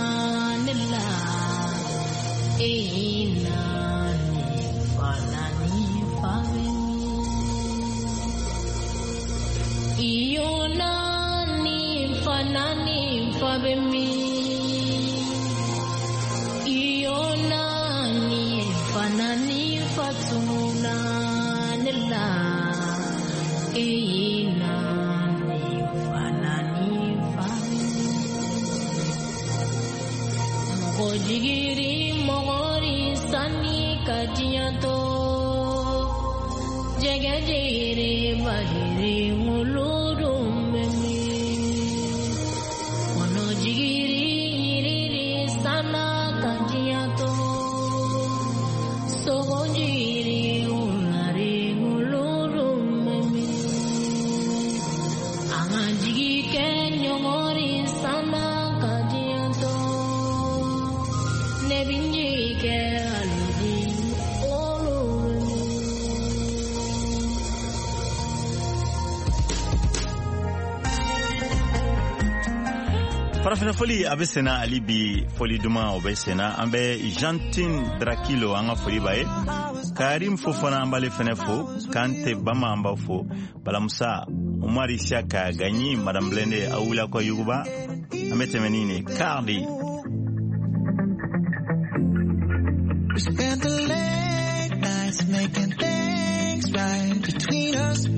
Jigiri mogori sani kajiyato jaga jere bahiri muluru memi ono jigiri riri sana kajiyato sogo jiri ulari muluru memi anga jigiri farafina foli abe sena ali bi foli duma obe sena ambe Jantin Drakilo anga foli bae Karim Fofana ambale fenefo Kante Bama amba fo Balamusa Umari Siaka Ganyi Madame Blende Aoula kwa Yuguba amete menine Cardi. We spent the late nights making things right between us.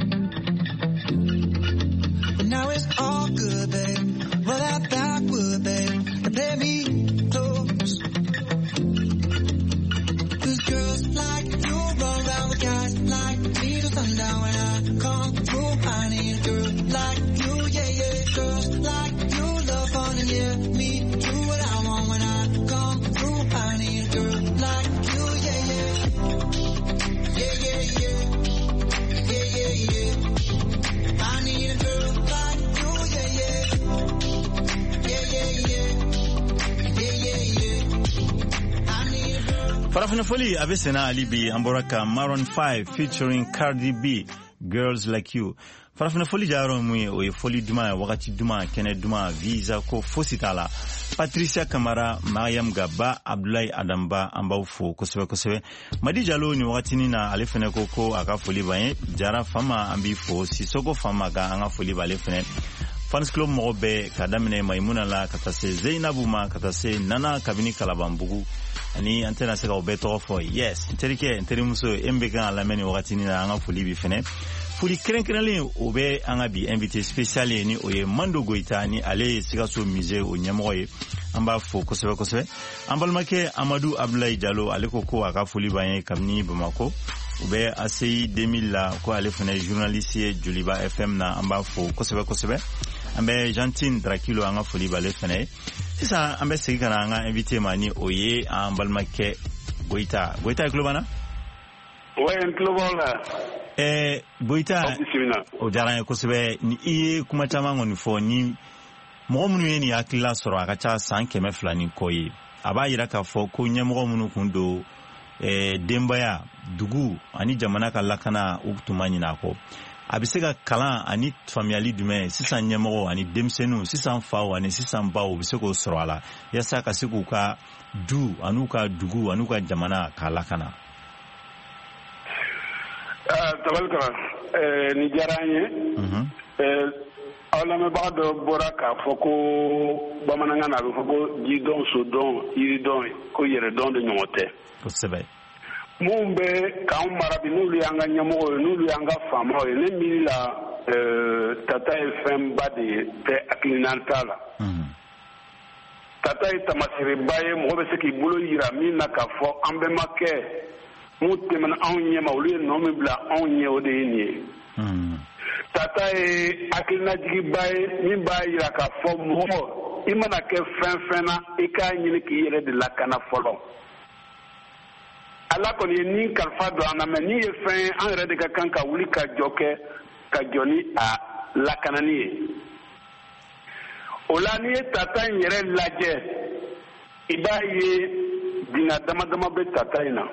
But now it's all good, babe. Well, that backward, babe. And play me close. Cause girls like you run around with guys like me to sundown. When I come through, I need a girl like you, yeah, yeah. Girls like you love fun and yeah, me do what I want. When I come through, I need a girl like you, yeah, yeah. Yeah, yeah, yeah. Yeah, yeah, yeah. I need a girl like you, yeah, yeah. Yeah, yeah, yeah. Yeah, yeah, yeah. I need a girl. Farafina foli abe sena ali bi amboraka Maroon five featuring Cardi B, Girls Like You. Farafina foli jaro mwe oye foli duma wakati duma kene duma visa ko fositala Patricia Kamara, Mariam Gaba, Abdoulaye Adamba ambao fo kosebe kosebe Madi Jalo ni wakati nina alefene koko aka foli baye jara fama ambi fo sisoko fama ga anga foli ba alefene Fans Club Mobe kadamine Maimuna la katase Zainabu ma katase Nana kabini Kalabambugu ani antena seka obeto fo yes terike interimuso embega alameni wakati nina anga foli bi fene Fuli krenkrele obe anga bi invité spécial ni oye Mando Goita ni ale Sikaso musée o nyamoye amba fo kosebe kosebe ambalmake Amadou Abdoulaye Diallo ale koko aka foli baye kamni Bamako obe asei deux mille la ko ale fene journaliste Juliba F M na amba fo kosebe kosebe ambe Jantin Drakilo anga foli bale fene sisa ambe sigana anga invité mani oye ambalmake Goita Goita globana ouais globala Eh, Boita, o jaranye kosebe ni iye kuma chamango ni fo ni mɔgɔ minnu ye ni hakilila sɔrɔ a ka ca san kɛmɛ fila ni kɔ ye a b'a yira k'a fɔ ko ɲɛmɔgɔ minnu kun don eh, denbaya dugu ani jamana ka lakana u tun ma ɲinɛ a kɔ a bɛ se ka kalan ani faamuyali jumɛn sisan ɲɛmɔgɔ ani denmisɛnninw sisan faw ani sisan baw u bɛ se k'o sɔrɔ a la yasa ka se k'u ka du an'u ka dugu an'u ka jamana k'a lakana. tabalkara ni diyara an ye aw lamɛnbaga dɔ bɔra k'a fɔ ko bamanankan na a bɛ fɔ ko jidɔn sodɔn yiridɔn ko yɛrɛdɔn de ɲɔgɔn tɛ kosɛbɛ minnu bɛ k'an mara bi n'olu y'an ka ɲɛmɔgɔ ye n'olu y'an ka faamaw ye ne miiri la tata ye fɛnba de ye tɛ hakilina t'a la tata ye tamaseereba ye mɔgɔ bɛ se k'i bolo yira min na k'a fɔ an bɛɛ ma kɛ mu tɛmɛna anw ɲɛma olu ye nɔ min bila anw ɲɛ o de ye nin ye tata ye hakilinajigiba ye min b'a yira k'a fɔ mɔgɔ i mana kɛ fɛn fɛn na i k'a ɲini k'i yɛrɛ de lakana fɔlɔ ala kɔni ye nin kalifa don an na mɛ nin ye fɛn ye an yɛrɛ de ka kan ka wuli ka jɔ kɛ ka jɔ ni a lakanani ye o la n'i ye tata in yɛrɛ lajɛ i b'a ye dingɛ dama dama bɛ tata in na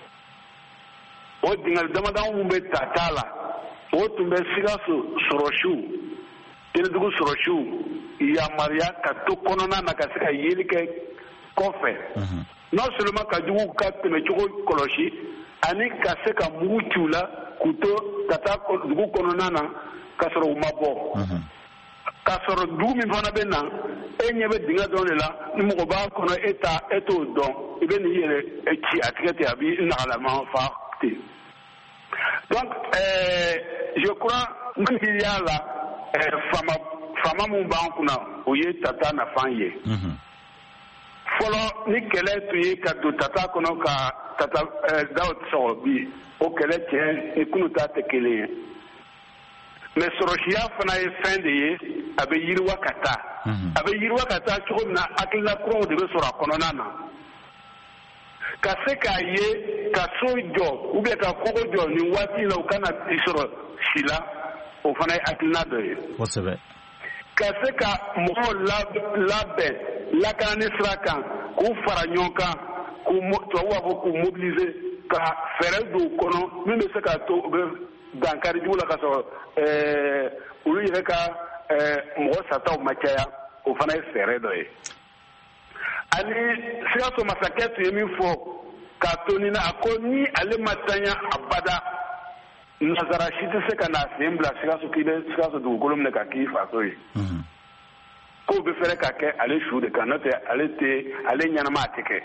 o dingɛ dama dama min bɛ tata la o tun bɛ Sikaso sɔrɔsiw Teledugu sɔrɔsiw yamaruya ka to kɔnɔna na ka se ka yeli kɛ kɔfɛ non seulement ka jugu ka tɛmɛcogo kɔlɔsi ani ka se ka mugu ci u la k'u to tata dugu kɔnɔna na ka sɔrɔ u ma bɔ ka sɔrɔ dugu min fana bɛ na e ɲɛ bɛ dingɛ dɔ de la ni mɔgɔ b'a kɔnɔ e ta e t'o dɔn i bɛ n'i yɛrɛ ci a tigɛ ten a b'i nagalama fa ten donc euh, je crois qu'il y a là fama fama mun b'an kunna o ye tata nafan ye fɔlɔ ni kɛlɛ tun ye ka don tata kɔnɔ ka tata daw sɔrɔ bi o kɛlɛ tiɲɛ ni kunu ta tɛ kelen ye mais sɔrɔsiya fana ye fɛn de ye a bɛ yiriwa ka taa a bɛ yiriwa ka taa cogo min na hakilina kuraw de bɛ sɔrɔ a kɔnɔna na ka se k'a ye ka so jɔ ou bien ka kogo jɔ nin waati la u kana i sɔrɔ si la o fana ye hakilina dɔ ye kosɛbɛ ka se ka mɔgɔw labɛn lakanani sira kan k'u fara ɲɔgɔn kan k'u tubabuw b'a fɔ k'u mobiliser ka fɛɛrɛ don u kɔnɔ min bɛ se k'a to u bɛ dankari jugu la ka sɔrɔ olu yɛrɛ ka mɔgɔ sataw ma caya o fana ye fɛɛrɛ dɔ ye ani Sikaso masakɛ tun ye min fɔ k'a to nin na a ko ni ale ma tanya abada nazara si tɛ se ka na sen bila Sikaso k'i bɛ Sikaso dugukolo minɛ ka k'i faso ye k'o bɛ fɛrɛ ka kɛ ale su de kan n'o tɛ ale tɛ ale ɲɛnama a tɛ kɛ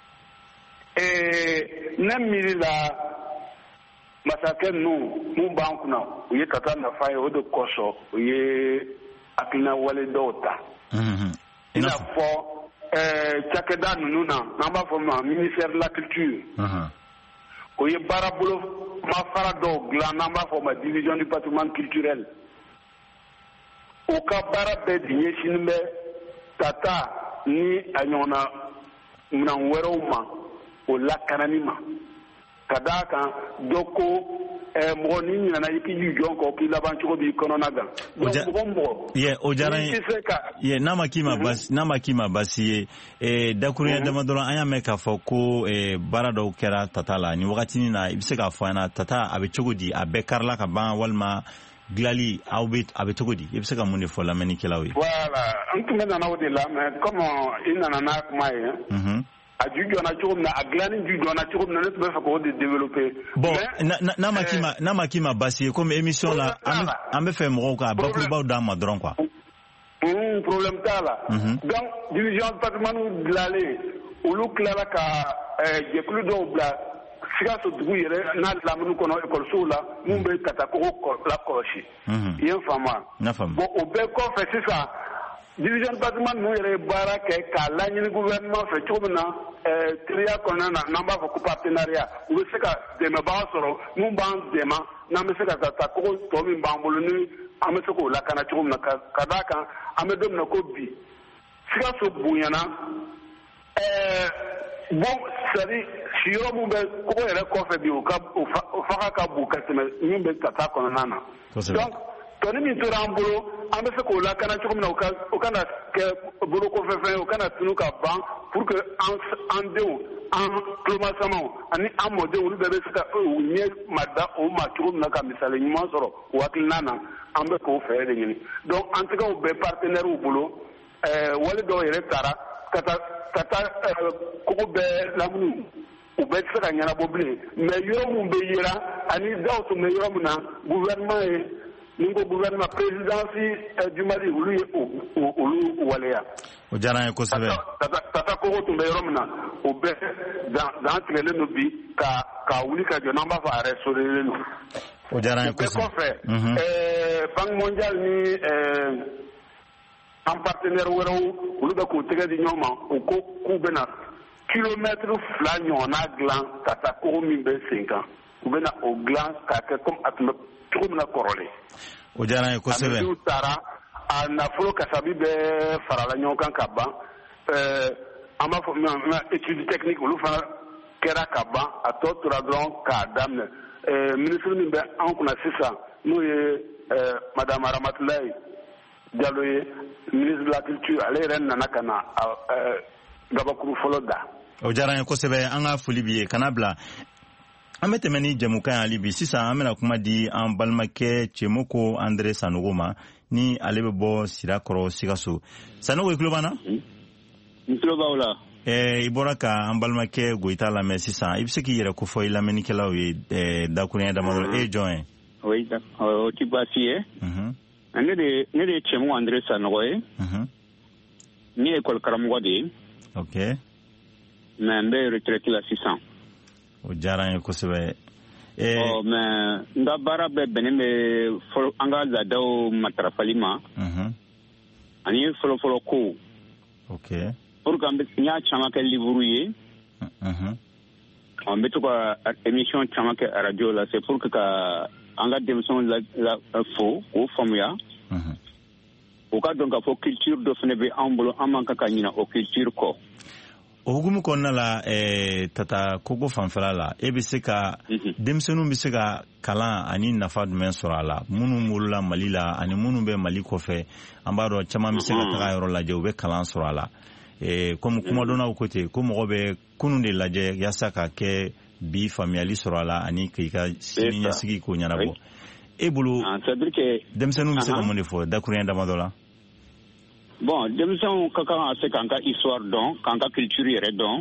ee ne miiri la masakɛ ninnu mun b'an kunna u ye ka taa nafa ye o de kosɔn u ye hakilina wale dɔw ta i n'a fɔ cakɛda ninnu na n'an b'a fɔ ma ministère de la culture o ye baarabolo mafara dɔw dilan n'an b'a fɔ ma division du patrimoine culturel o ka baara bɛɛ di ɲɛsinnen bɛ tata ni a ɲɔgɔnna minan wɛrɛw ma o lakanani ma ka d'a kan dɔ ko mɔgɔ ni ɲinana i k'i jɔn kɔ k'i laban cogo b'i kɔnɔna gan mɔgɔ mɔgɔ ye o diyara n ye n'a ma k'i ma basi n'a ma k'i ma basi ye dakurunya dama dɔrɔn an y'a mɛn k'a fɔ ko baara dɔw kɛra tata la nin wagatinin na i bɛ se k'a fɔ an na tata a bɛ cogo di a bɛɛ karila ka ban walima dilali aw bɛ a bɛ cogo di i bɛ se ka mun de fɔ lamɛnnikɛlaw ye. voilà n tun bɛ nana o de la mais comme i nana n'a kuma ye. a ju jɔna cogo min na a dilanni ju jɔna cogo min na ne tun bɛ fɛ k'o de développer. bon n'a ma k'i ma n'a ma k'i ma basi ye comme émission la an bɛ fɛ mɔgɔw ka bakurubaw d'an ma dɔrɔn quoi. un problème t'a la. donc division patrimoine dilanlen olu tilala ka jɛkulu dɔw bila Sikaso dugu yɛrɛ n'a lamini kɔnɔ ekɔlisow la mun bɛ katakogo lakɔlɔsi. i ye n faamu. bon o bɛɛ kɔfɛ sisan. division patrimoine ninnu yɛrɛ ye baara kɛ k'a laɲini gouvernement fɛ cogo min na teriya kɔnɔna na n'an b'a fɔ ko partenariat u bɛ se ka dɛmɛbaga sɔrɔ mun b'an dɛmɛ n'an bɛ se ka taa kogo tɔ min b'an bolo ni an bɛ se k'o lakana cogo min na ka d'a kan an bɛ don min na ko bi Sikaso bonyana bon c'est-à-dire siyɔrɔ mun bɛ kogo yɛrɛ kɔfɛ bi o ka o fanga ka bon ka tɛmɛ min bɛ tata kɔnɔna na donc tɔni min tora an bolo an bɛ se k'o lakana cogo min na o kana kɛ bolokɔfɛfɛn ye o kana tunu ka ban pour que an denw an tulomasamaw ani an mɔdenw olu bɛɛ bɛ se ka u ɲɛ ma da o ma cogo min na ka misali ɲuman sɔrɔ o hakilina na an bɛ k'o fɛɛrɛ de ɲini donc an tɛgɛw bɛ partenaires bolo wale dɔw yɛrɛ taara ka taa ka taa kogo bɛɛ lamini u bɛɛ tɛ se ka ɲɛnabɔ bilen mais yɔrɔ min bɛ yera ani daw tun bɛ yɔrɔ min na gouvernement ye ni ko gouvernement présidence du Mali olu ye olu waleya. o diyara n ye kosɛbɛ. tata kogo tun bɛ yɔrɔ min na o bɛɛ dan tigɛlen don bi ka ka wuli ka jɔ n'an b'a fɔ a restaurer don. o diyara n ye kosɛbɛ. o bɛɛ kɔfɛ banque mondiale ni an partenaire wɛrɛw olu bɛ k'u tɛgɛ di ɲɔgɔn ma o ko k'u bɛna kilomètre fila ɲɔgɔnna dilan ka taa kogo min bɛ sen kan u bɛna o dilan k'a kɛ comme a tun bɛ cogo min na kɔrɔlen. o diyara n ye kosɛbɛ. n'u taara a nafolo kasabi bɛɛ farala ɲɔgɔn kan ka ban an b'a fɔ min ma étude technique olu fana kɛra ka ban a tɔ tora dɔrɔn k'a daminɛ ministre min bɛ an kunna sisan n'o ye madame Aramatulaye Diallo ye ministre de la culture ale yɛrɛ nana ka na gabakuru fɔlɔ da. o diyara n ye kosɛbɛ an ka foli b'i ye kana bila. an bɛ tɛmɛ ni jɛmukan ye hali bi sisan an bɛna kuma di an balimakɛ Cɛmoko Andre Sanogo ma ni ale bɛ bɔ Sirakɔrɔ Sikaso. Sanogo i tulo b'an na. n tulo b'aw la. ɛɛ i bɔra ka an balimakɛ Goyita lamɛn sisan i bɛ se k'i yɛrɛ kofɔ i lamɛnnikɛlaw ye ɛɛ dakurunya damadɔ e ye jɔn ye. oui o ti baasi ye. ne de ne de ye Cɛmoko Andre Sanogo ye. ne ye école karamɔgɔ de ye. ok. mais n bɛ retraite la sisan. o diyara n ye kosɛbɛ. ɔ mais n ka baara bɛɛ bɛnnen bɛ fɔlɔ an ka laadaw matarafali ma. ani fɔlɔfɔlɔ kow. ok. pour que an bɛ n y'a caman kɛ livre ye. n bɛ to ka émission caman kɛ radio la c'est pour que ka an ka denmisɛnw la la fo k'o faamuya. o ka dɔn k'a fɔ culture dɔ fana bɛ an bolo an man kan ka ɲinɛ o culture kɔ. o hukumu kɔnɔna la ɛɛ tata kogo fanfɛla la e bɛ se ka denmisɛnninw bɛ se ka kalan ani nafa jumɛn sɔrɔ a la minnu wolola Mali la ani minnu bɛ Mali kɔfɛ an b'a dɔn caman bɛ se ka taga yɔrɔ lajɛ u bɛ kalan sɔrɔ a la ɛɛ komi kumadɔnnaw ko ten ko mɔgɔ bɛ kunun de lajɛ yaasa ka kɛ bi faamuyali sɔrɔ a la ani k'i ka sini ɲɛsigi k'o ɲɛnabɔ e bolo denmisɛnninw bɛ se ka mun de fɔ dakurunya damadɔ la. bon denmisɛnw ka kan ka se k'an ka histoire dɔn k'an ka culture yɛrɛ dɔn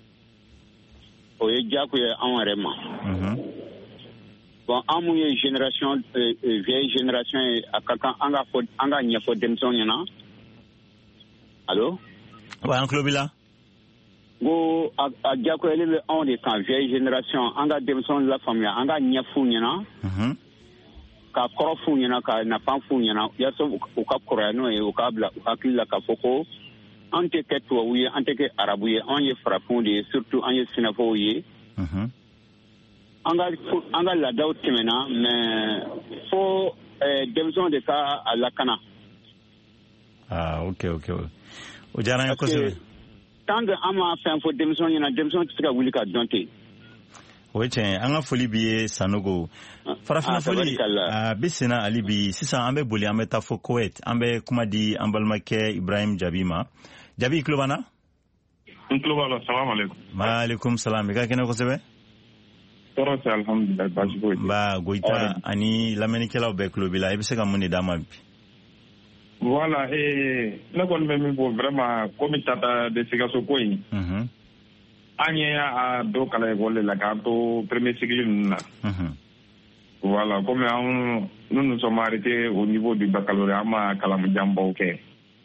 o ye diyago ye anw yɛrɛ ma bon an mun ye génération vieille génération ye a ka kan an ka fɔ an ka ɲɛfɔ denmisɛnw ɲɛna allo wa an tulo b'i la ko a diyagoyalen bɛ anw de kan vieille génération an ka denmisɛnw lafaamuya an ka ɲɛf'u ɲɛna ka kɔrɔ f'u ɲɛna ka nafa f'u ɲɛna yaasa u ka kɔrɔya n'o ye u k'a bila u hakili la k'a fɔ ko an tɛ kɛ tubabu ye an tɛ kɛ arabu ye anw ye farafinw de ye surtout an ye sɛnɛfɔw ye an ka an ka laadaw tɛmɛna mais fo denmisɛnw de ka a lakana. ah ok ok o diyara n ye kosɛbɛ. tant que an ma fɛn fɔ denmisɛnw ɲɛna denmisɛnw tɛ se ka wuli ka dɔn ten. o ye tiɲɛ an ka foli b'i ye Sanogo. farafina foli a bɛ senna ali bi sisan an bɛ boli an bɛ taa fɔ Kuwait an bɛ kuma di an balimakɛ Ibrahim Jabi ma. Jabi i tulo b'an na. n tulo b'a la salamu aleykum. maaleykum salam i ka kɛnɛ kosɛbɛ. tɔɔrɔ tɛ alhamdulilayi baasi foyi tɛ. nba Goyita ani lamɛnnikɛlaw bɛɛ tulo b'i la i bɛ se ka mun de d'an ma bi. voilà ee ne kɔni bɛ min fɔ vraiment komi tata de Sikaso ko in. an ye a dɔ kalan ekɔli la k'a to premier cycle ninnu na. voilà komi an nous nous sommes arrêtés au niveau du baccalauréat an ma kalanjanbaw kɛ.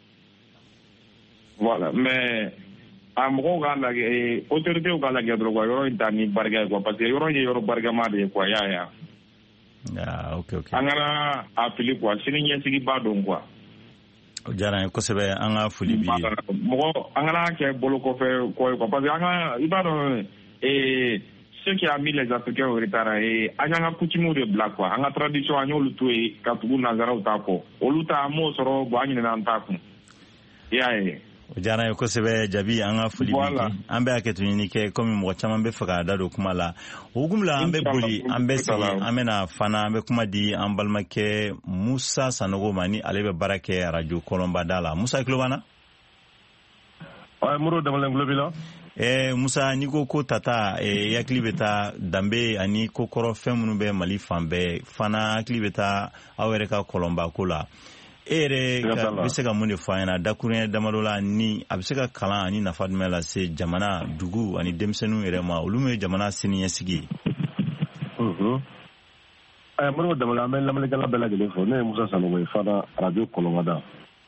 voilà mais a mɔgɔw k'a lajɛ autorités k'a lajɛ dɔrɔn quoi yɔrɔ in ta ni barika ye quoi parce que yɔrɔ in ye yɔrɔ barikama de ye quoi y'a ye. ah ok ok. an kana a fili quoi sini ɲɛsigi b'a dɔn quoi. o diyara n ye kosɛbɛ an ka foli b'i ye. mɔgɔ an kana kɛ bolo kɔfɛ kɔ ye quoi parce que an ka i b'a dɔn ee ce qui a mis les Africains au retard ee an y'an ka coutume de bila quoi an ka tradition an y'olu to yen ka tugu nanzaraw ta kɔ olu ta an m'o sɔrɔ bon an ɲinɛna an ta kun i y'a ye. o diyara n ye kosɛbɛ Jabi an ka foli b'i ye an bɛ hakɛto ɲini kɛ komi mɔgɔ caman bɛ fɛ k'a da don kuma la o hukumu la an bɛ boli an bɛ sigi an bɛna fana an bɛ kuma di an balimakɛ Musa Sanogo ma ni ale bɛ baara kɛ radio Kɔlɔnba la Musa i tulo b'an na. ouais Moro Damalen tulo b'i la. Eh, Musa n'i ko ko tata eh, hakili bɛ taa danbe ani ko kɔrɔ fɛn minnu bɛ Mali fan bɛɛ fana hakili bɛ taa aw yɛrɛ ka Kɔlɔnba ko la e yɛrɛ bɛ se ka mun de fɔ an ɲɛna dakuruɲɛ damadɔ la ni a bɛ se ka kalan ani nafa jumɛn lase jamana dugu ani denmisɛnninw yɛrɛ ma olu min ye jamana siniɲɛsigi ye. ɛ Moribo Damalen an bɛ lamɛnnikɛla bɛɛ lajɛlen fɔ ne ye Musa Sanogo ye fana radio Kɔlɔnba.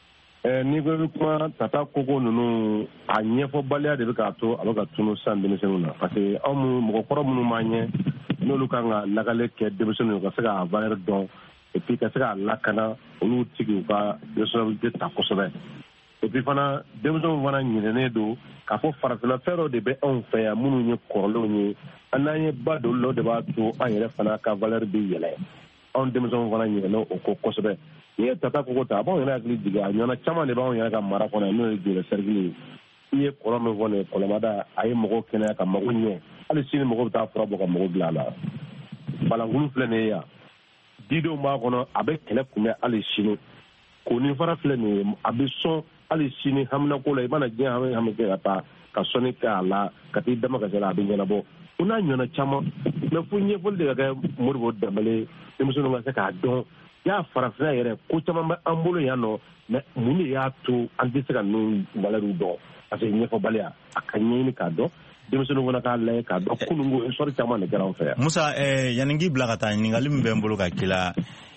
ɛ n'i ko kuma tata koko ninnu a ɲɛfɔbaliya de bɛ k'a to a bɛ ka tunu san denmisɛnninw na parce que anw mɔgɔkɔrɔ minnu b'an ɲɛ n'olu kan ka lakale kɛ denmisɛnninw ka se k'a valeur dɔn et puis ka se k'a lakana olu tigi u ka responsabilité ta kosɛbɛ et puis fana denmisɛnw fana ɲinɛnen don k'a fɔ farafinna fɛn dɔ de bɛ anw fɛ yan minnu ye kɔrɔlenw ye an n'an ye ba don olu de b'a to an yɛrɛ fana ka valeur bɛ yɛlɛ anw denmisɛnw fana ɲinɛnen o ko kosɛbɛ n'i ye tata koko ta a b'anw yɛrɛ hakili jigin a ɲɔgɔnna caman de b'anw yɛrɛ ka mara kɔnɔ n'o ye joli cercle ye i ye kɔrɔ min fɔ nin ye Kɔlɔnba a ye mɔgɔw kɛnɛya ka mago ɲɛ hali sini mɔgɔw bɛ taa fura bɔ ka mago bila a la balankulu filɛ nin ye yan didenw b'a kɔnɔ a bɛ kɛlɛ kunbɛn hali sini Koni fara filɛ nin ye a bɛ sɔn hali sini haminako la i mana diɲɛ hami hami kɛ ka taa ka sɔnni kɛ a la ka t'i dama ka a bɛ ɲɛnabɔ o n'a ɲɔgɔnna caman mɛ fo ɲɛfɔli de ka kɛ Moribo Damalen denmisɛnninw ka se k'a dɔn y'a farafinna yɛrɛ ko caman bɛ an bolo yan nɔ mɛ mun de y'a to an tɛ se ka ninnu valeur dɔn parce que ɲɛfɔbaliya a ka ɲɛɲini k'a dɔn denmisɛnninw fana k'a lajɛ k'a dɔn kununko histoire caman de kɛra an fɛ yan. Musa yanni k'i bila ka taa ɲininkali min bɛ n bolo ka k'i la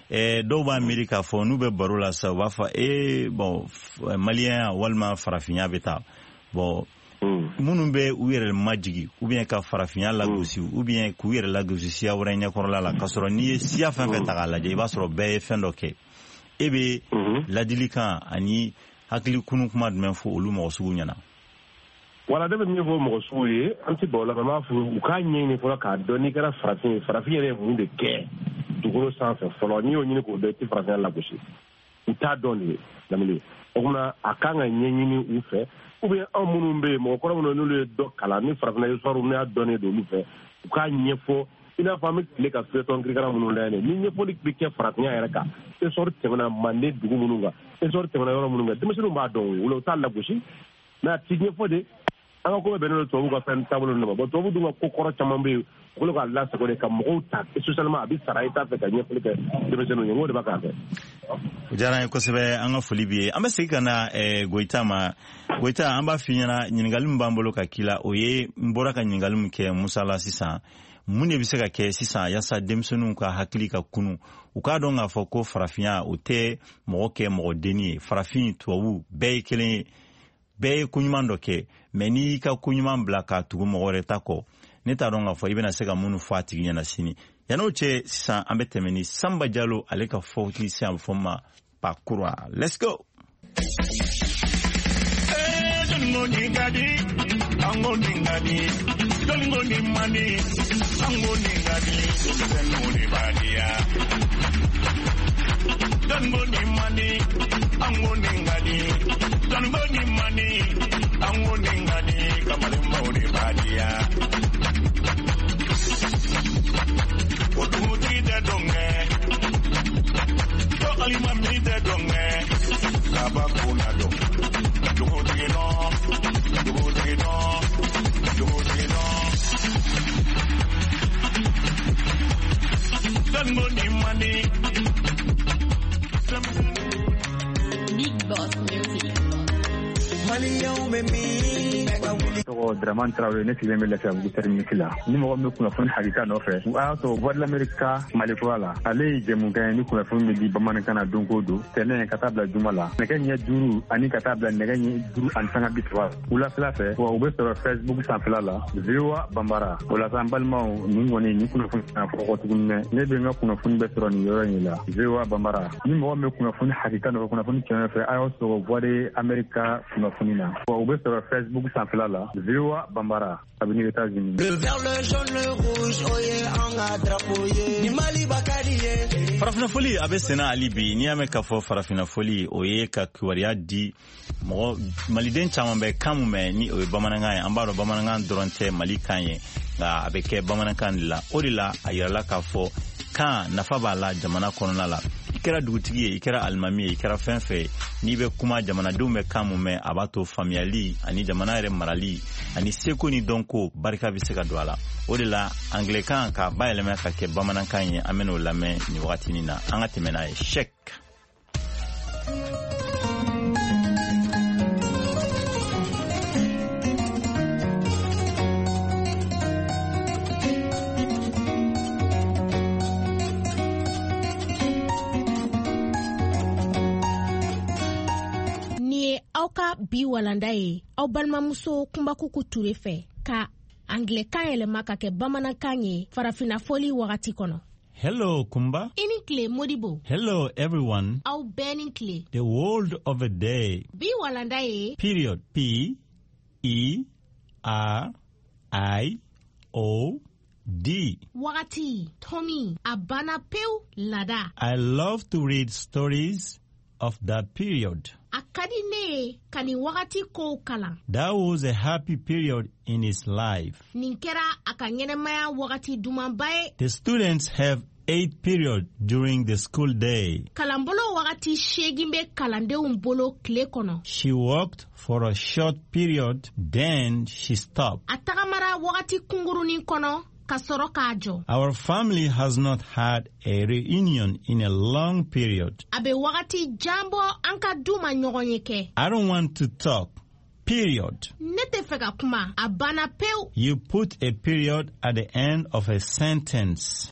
dɔw b'a miiri k'a fɔ n'u bɛ baro la sisan u b'a fɔ ee bɔn maliyɛnya walima farafinya bɛ taa bɔn minnu bɛ u yɛrɛ majigi ou bien ka farafinya lagosi ou bien k'u yɛrɛ lagosi siya wɛrɛ ɲɛkɔrɔla la k'a sɔrɔ n'i ye siya fɛn fɛn ta k'a lajɛ i b'a sɔrɔ bɛɛ ye fɛn dɔ kɛ e bɛ ladilikan ani hakili kunu kuma jumɛn fɔ olu mɔgɔ sugu ɲɛna. wala ne bɛ min fɔ mɔgɔ sugu ye an tɛ baw la mɛ n b'a fɔ u k'a ɲɛɲini fɔlɔ k'a dɔn n'i kɛra farafin ye farafin yɛrɛ ye mun de kɛ dugukolo sanfɛ fɔlɔ n'i y'o ɲini k'o dɔn i tɛ farafinya lagosi u t'a dɔn de ye lamini o kumana a kan ka ɲɛɲini u fɛ ou bien anw minnu bɛ yen mɔgɔkɔrɔ minnu n'olu ye dɔ kalan ni farafinna histoire n'u y'a dɔnnen don olu fɛ u k'a ɲɛfɔ i n'a fɔ an bɛ tile ka feuilleton kirikara minnu lajɛ nin ni ɲɛfɔli bɛ kɛ farafinya yɛrɛ kan histoire tɛmɛna manden dugu minnu kan histoire tɛmɛna yɔrɔ minnu kan denmisɛnninw b'a dɔn o la u t'a lagosi mɛ a tɛ ɲɛfɔ de an ko be no to ko fen tabulu no bo to bu ko ko chama be ko ko Allah sa ko de kam mo ta especially abi sarai ta fe ka nye fulke de be no ngo de baka fe jara ko sebe an ga foli biye an ba se kana e goita ma goita an ba finyana nyingalum bambolo ka kila oye mbora ka nyingalum ke musala sisa mun ne bi se ka ke sisa yasa demsonu ka hakili ka kunu u ka don ga fo ko farafinya o te mo ke mo deni farafin tuwu be kelen be kunyuman doke meni ka kunyuman blaka tugu mo reta ko ne ta don ga fo ibena se ka munu fati nyana sini yano che sisa ambete meni Samba Diallo ale ka fo ti se am foma pa kurwa. Let's go. Ango ningadi, ango ningadi, dongo ni mani, ango ningadi, dongo ni badia. Dongo ni mani, ango ningadi, dongo ni mani, ango ningadi, kamari mauri badia. Odu ti de donge, to alima mi de donge, kabakuna do. Dongo ti no. Big Boss Music. Tɔgɔ Dramane Traoré ne sigilen bɛ Lafiyabugu bu terminus la ni mɔgɔ min kunnafoni hakika nɔfɛ o y'a sɔrɔ Voix de l'Amérique Mali kura la ale ye jɛmukan ye ni kunnafoni bɛ di bamanankan na don o don tɛnɛ ka taa bila juma la nɛgɛ ɲɛ duuru ani ka taa bila nɛgɛ ɲɛ duuru ani sanga bi saba wulafɛla fɛ wa u bɛ sɔrɔ Facebook sanfɛla la V O A Bambara o la sa an balimaw nin kɔni ni kunnafoni kana fɔ kɔ tuguni dɛ ne bɛ n ka kunnafoni bɛ sɔrɔ nin yɔrɔ in la V O A Bambara ni mɔgɔ min kunnafoni hakika nɔfɛ kunnafoni tiɲɛ fɛ a y'aw sɔrɔ Voix de l'Amérique kunnafoni na wa u bɛ sɔrɔ Facebook sanfɛla la V O A Bambara abini États-Unis. Le vert, le jaune, le rouge, oye, on a drapeauye. Ni Mali bakaliye. Farafina foli abe sena alibi ni ame ka fo farafina foli oye ka kiwariya di mo maliden caman bɛ kan mun mɛn ni o ye bamanankan ye an b'a dɔn bamanankan dɔrɔn tɛ Mali kan ye nka a bɛ kɛ bamanankan de la o de la a yirala k'a fɔ kan nafa b'a la jamana kɔnɔna la i kɛra dugutigi ye i kɛra alimami ye i kɛra fɛn fɛn n'i bɛ kuma jamanadenw bɛ kan mun mɛn a b'a to faamuyali ani jamana yɛrɛ marali ani seko ni dɔnko barika bɛ se ka don a la o de la anglɛkan ka bayɛlɛma ka kɛ bamanankan ye an bɛ n'o lamɛn nin wagatinin na an ka tɛmɛ n'a ye chèque. Auka bi walanda ye au balmamuso kumbakuku ture fe ka anglɛkan yɛlɛma ka kɛ bamanankan ye farafina foli wagati kɔnɔ. Hello, Kumba. Ini kile Modibo. Hello, everyone. Au benin kile. The world of a day. Bi walanda ye. Period. P E R I O D. Wagati, Tommy, abana peu lada. I love to read stories of that period. Akadine kani wagati ko kala. That was a happy period in his life. Ninkera akanyenemaya wagati dumanbae. The students have eight periods during the school day. Kalambolo wagati shegimbe kalande umbolo kle kono. She worked for a short period, then she stopped. Atakamara wagati kunguruni kono. Our family has not had a reunion in a long period. I don't want to talk. Period. You put a period at the end of a sentence.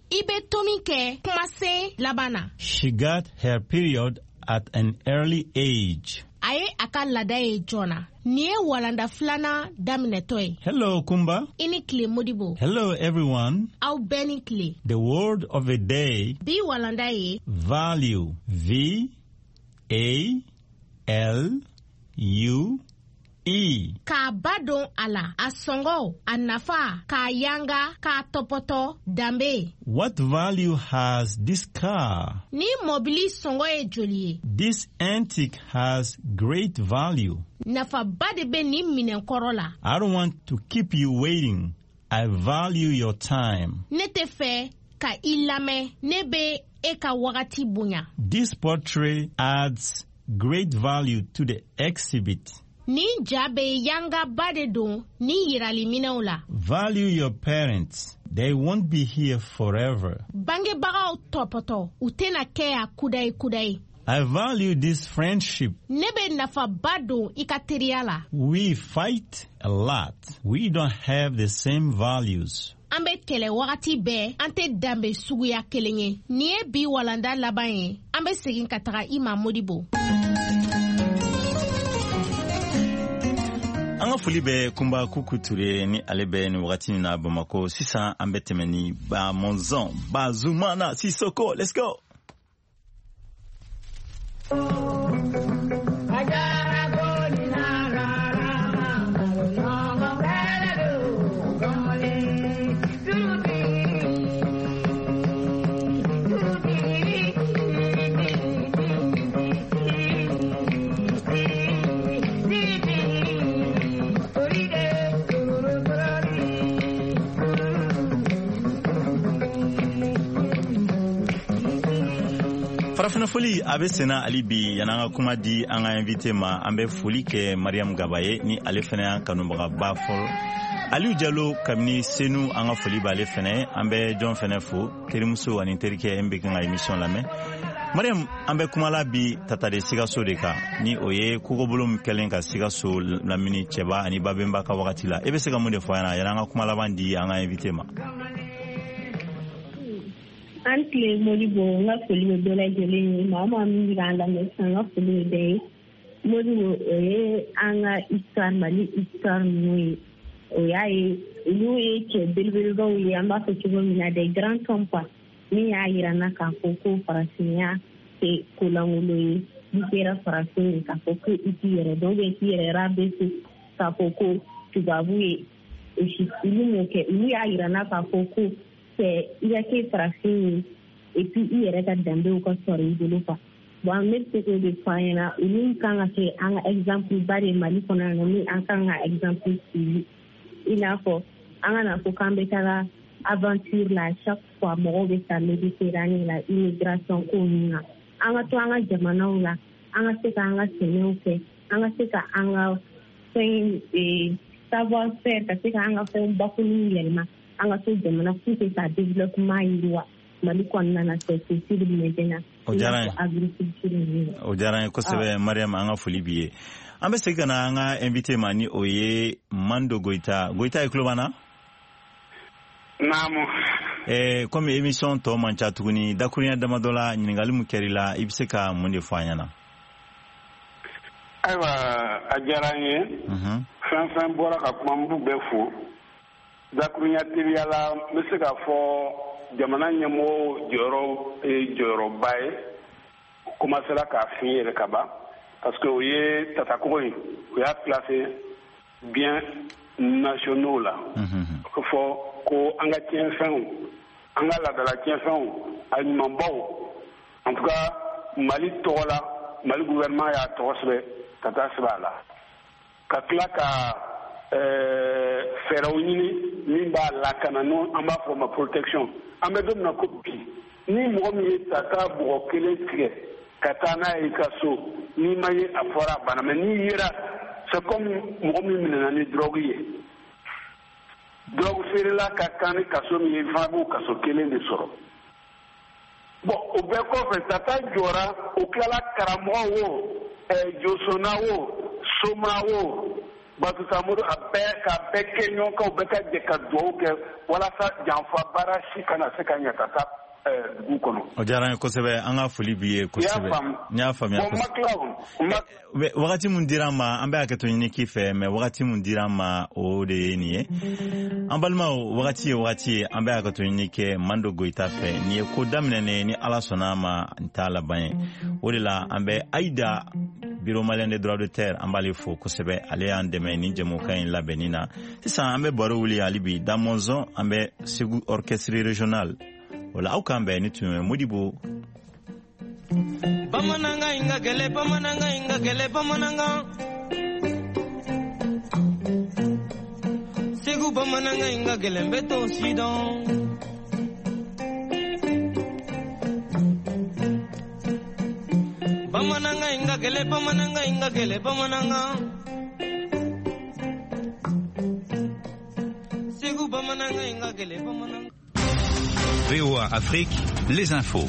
She got her period at an early age. Aye akalada e jona. Nie walanda flana daminetoy. Hello, Kumba. Inikle Modibo. Hello, everyone. Au benikle. The word of the day. Bi walanda e. Value. V A L U E. Ka badon ala. Asongo. Anafa. Ka yanga. Ka topoto. Dambe. What value has this car? Ni mobili songo e jolie. This antique has great value. Nafa badebe ni minen korola. I don't want to keep you waiting. I value your time. Nete fe ka ilame nebe eka wagati bunya. This portrait adds great value to the exhibit. Ni jabe yanga bade don ni yirali minaw la. Value your parents. They won't be here forever. Bange bagaw topoto utena kea kudai kudai. I value this friendship. Nebe nafa bado ikateriala. We fight a lot. We don't have the same values. Ambe kele wakati be ante dambe suguya kelenye. Niye bi walanda labanye. Ambe segin kataka ima modibo. Anga foli be kumba kukuture ni alebe ni wakati ni na Bamako. Sisa ambe temeni ba Monzon ba Zumana Sisoko. Let's go. Farafina foli abe sena alibi yananga kuma di anga invité ma ambe foli ke Mariam Gabaye ni ale fena kanubaga bafol Aliou Diallo kamni senu anga foli ba ale fena ambe John fena fo terimuso ani terike embe nga émission la me Mariam ambe kuma la bi tata de Sigaso de ka ni oye kugobolum kelen ka Sigaso la mini cheba ani babemba ka wakati la ebe sega munde fo yana yananga kuma la bandi anga invité ma Antle Modibo nga foli be la jeli mama mi ganda me sanga foli be Modibo e anga istar mali istar nui o yae lui che bilbil go yamba ko chibo mina de grand compa ni ya irana ka koko farasinya ke kulangulo bikera farasinya ka koko itire doge itire rabesi ka koko tubabuye e shi ilumo ke ni ya irana ka koko c'est il y a qui fracine et puis il y a des dambe ou quoi sur les développements bon même ce que des fois il y a une quand c'est un exemple bari mali qu'on a nommé un quand un exemple suivi il a faut un a faut quand betala aventure la chaque fois mo be sa méditerranée la immigration commune anga to anga jamana la anga se ka anga sene ke anga se ka anga fait et savoir faire ka se ka anga fait beaucoup yelma anga so jamana kuke sa development yiwa maliko nana se sidi medena ojara ojara ko sebe Mariam anga folibiye ambe se kana anga invité mani oye Mando Goita Goita e klobana namo eh comme émission to mancha tuguni dakuriya damadola nyingali mukerila ibseka munde fanyana aywa ajaranye mhm fan fan bora ka mambu befo Dakunya tibiyala mese ka fo jamana nyamo joro e joro bay commencer ka finir kaba parce que oye tata ko yi ya placer bien nationaux là ko fo ko anga tien fin anga la de la tien fin ay mambo en tout cas Mali tola Mali gouvernement ya tosbe tata sbala ka klaka euh ferawini ni ba la kanano amba for ma protection amedom na kopi ni mo mi tata bo kele tike katana e kaso ni maye afora bana ni yira c'est comme mo mi minana ni drogue drogue fere la katani kaso mi va bu kaso kele de soro bon o be ko fe tata jora o kala karamo wo e josona wo soma wo batu samuru abeka beke nyonka ubeka jeka doke wala sa janfa bara shikana sekanya tata eh gukono ojara ko sebe anga folibiye ko sebe nya fam ya ko wakati mundirama ambe akato nyiki fe me wakati mundirama o de niye ambalma wakati wakati ambe akato nyike Mando Goita fe ni ko damne ni ala sonama ntala ban o de la ambe aida Bureau malien des droits de terre ambale fo ko sebe ale andeme ni jemo kan la benina sisa ambe baro wuli alibi damonzon ambe sigu orchestre régional wala au kambe ni tume Modibo bamananga inga gele bamananga inga gele bamananga sigu bamananga inga gele mbeto sidon Bamananga inga gele bamananga inga gele bamananga bamananga inga kele bamananga. V O A Afrique, les infos.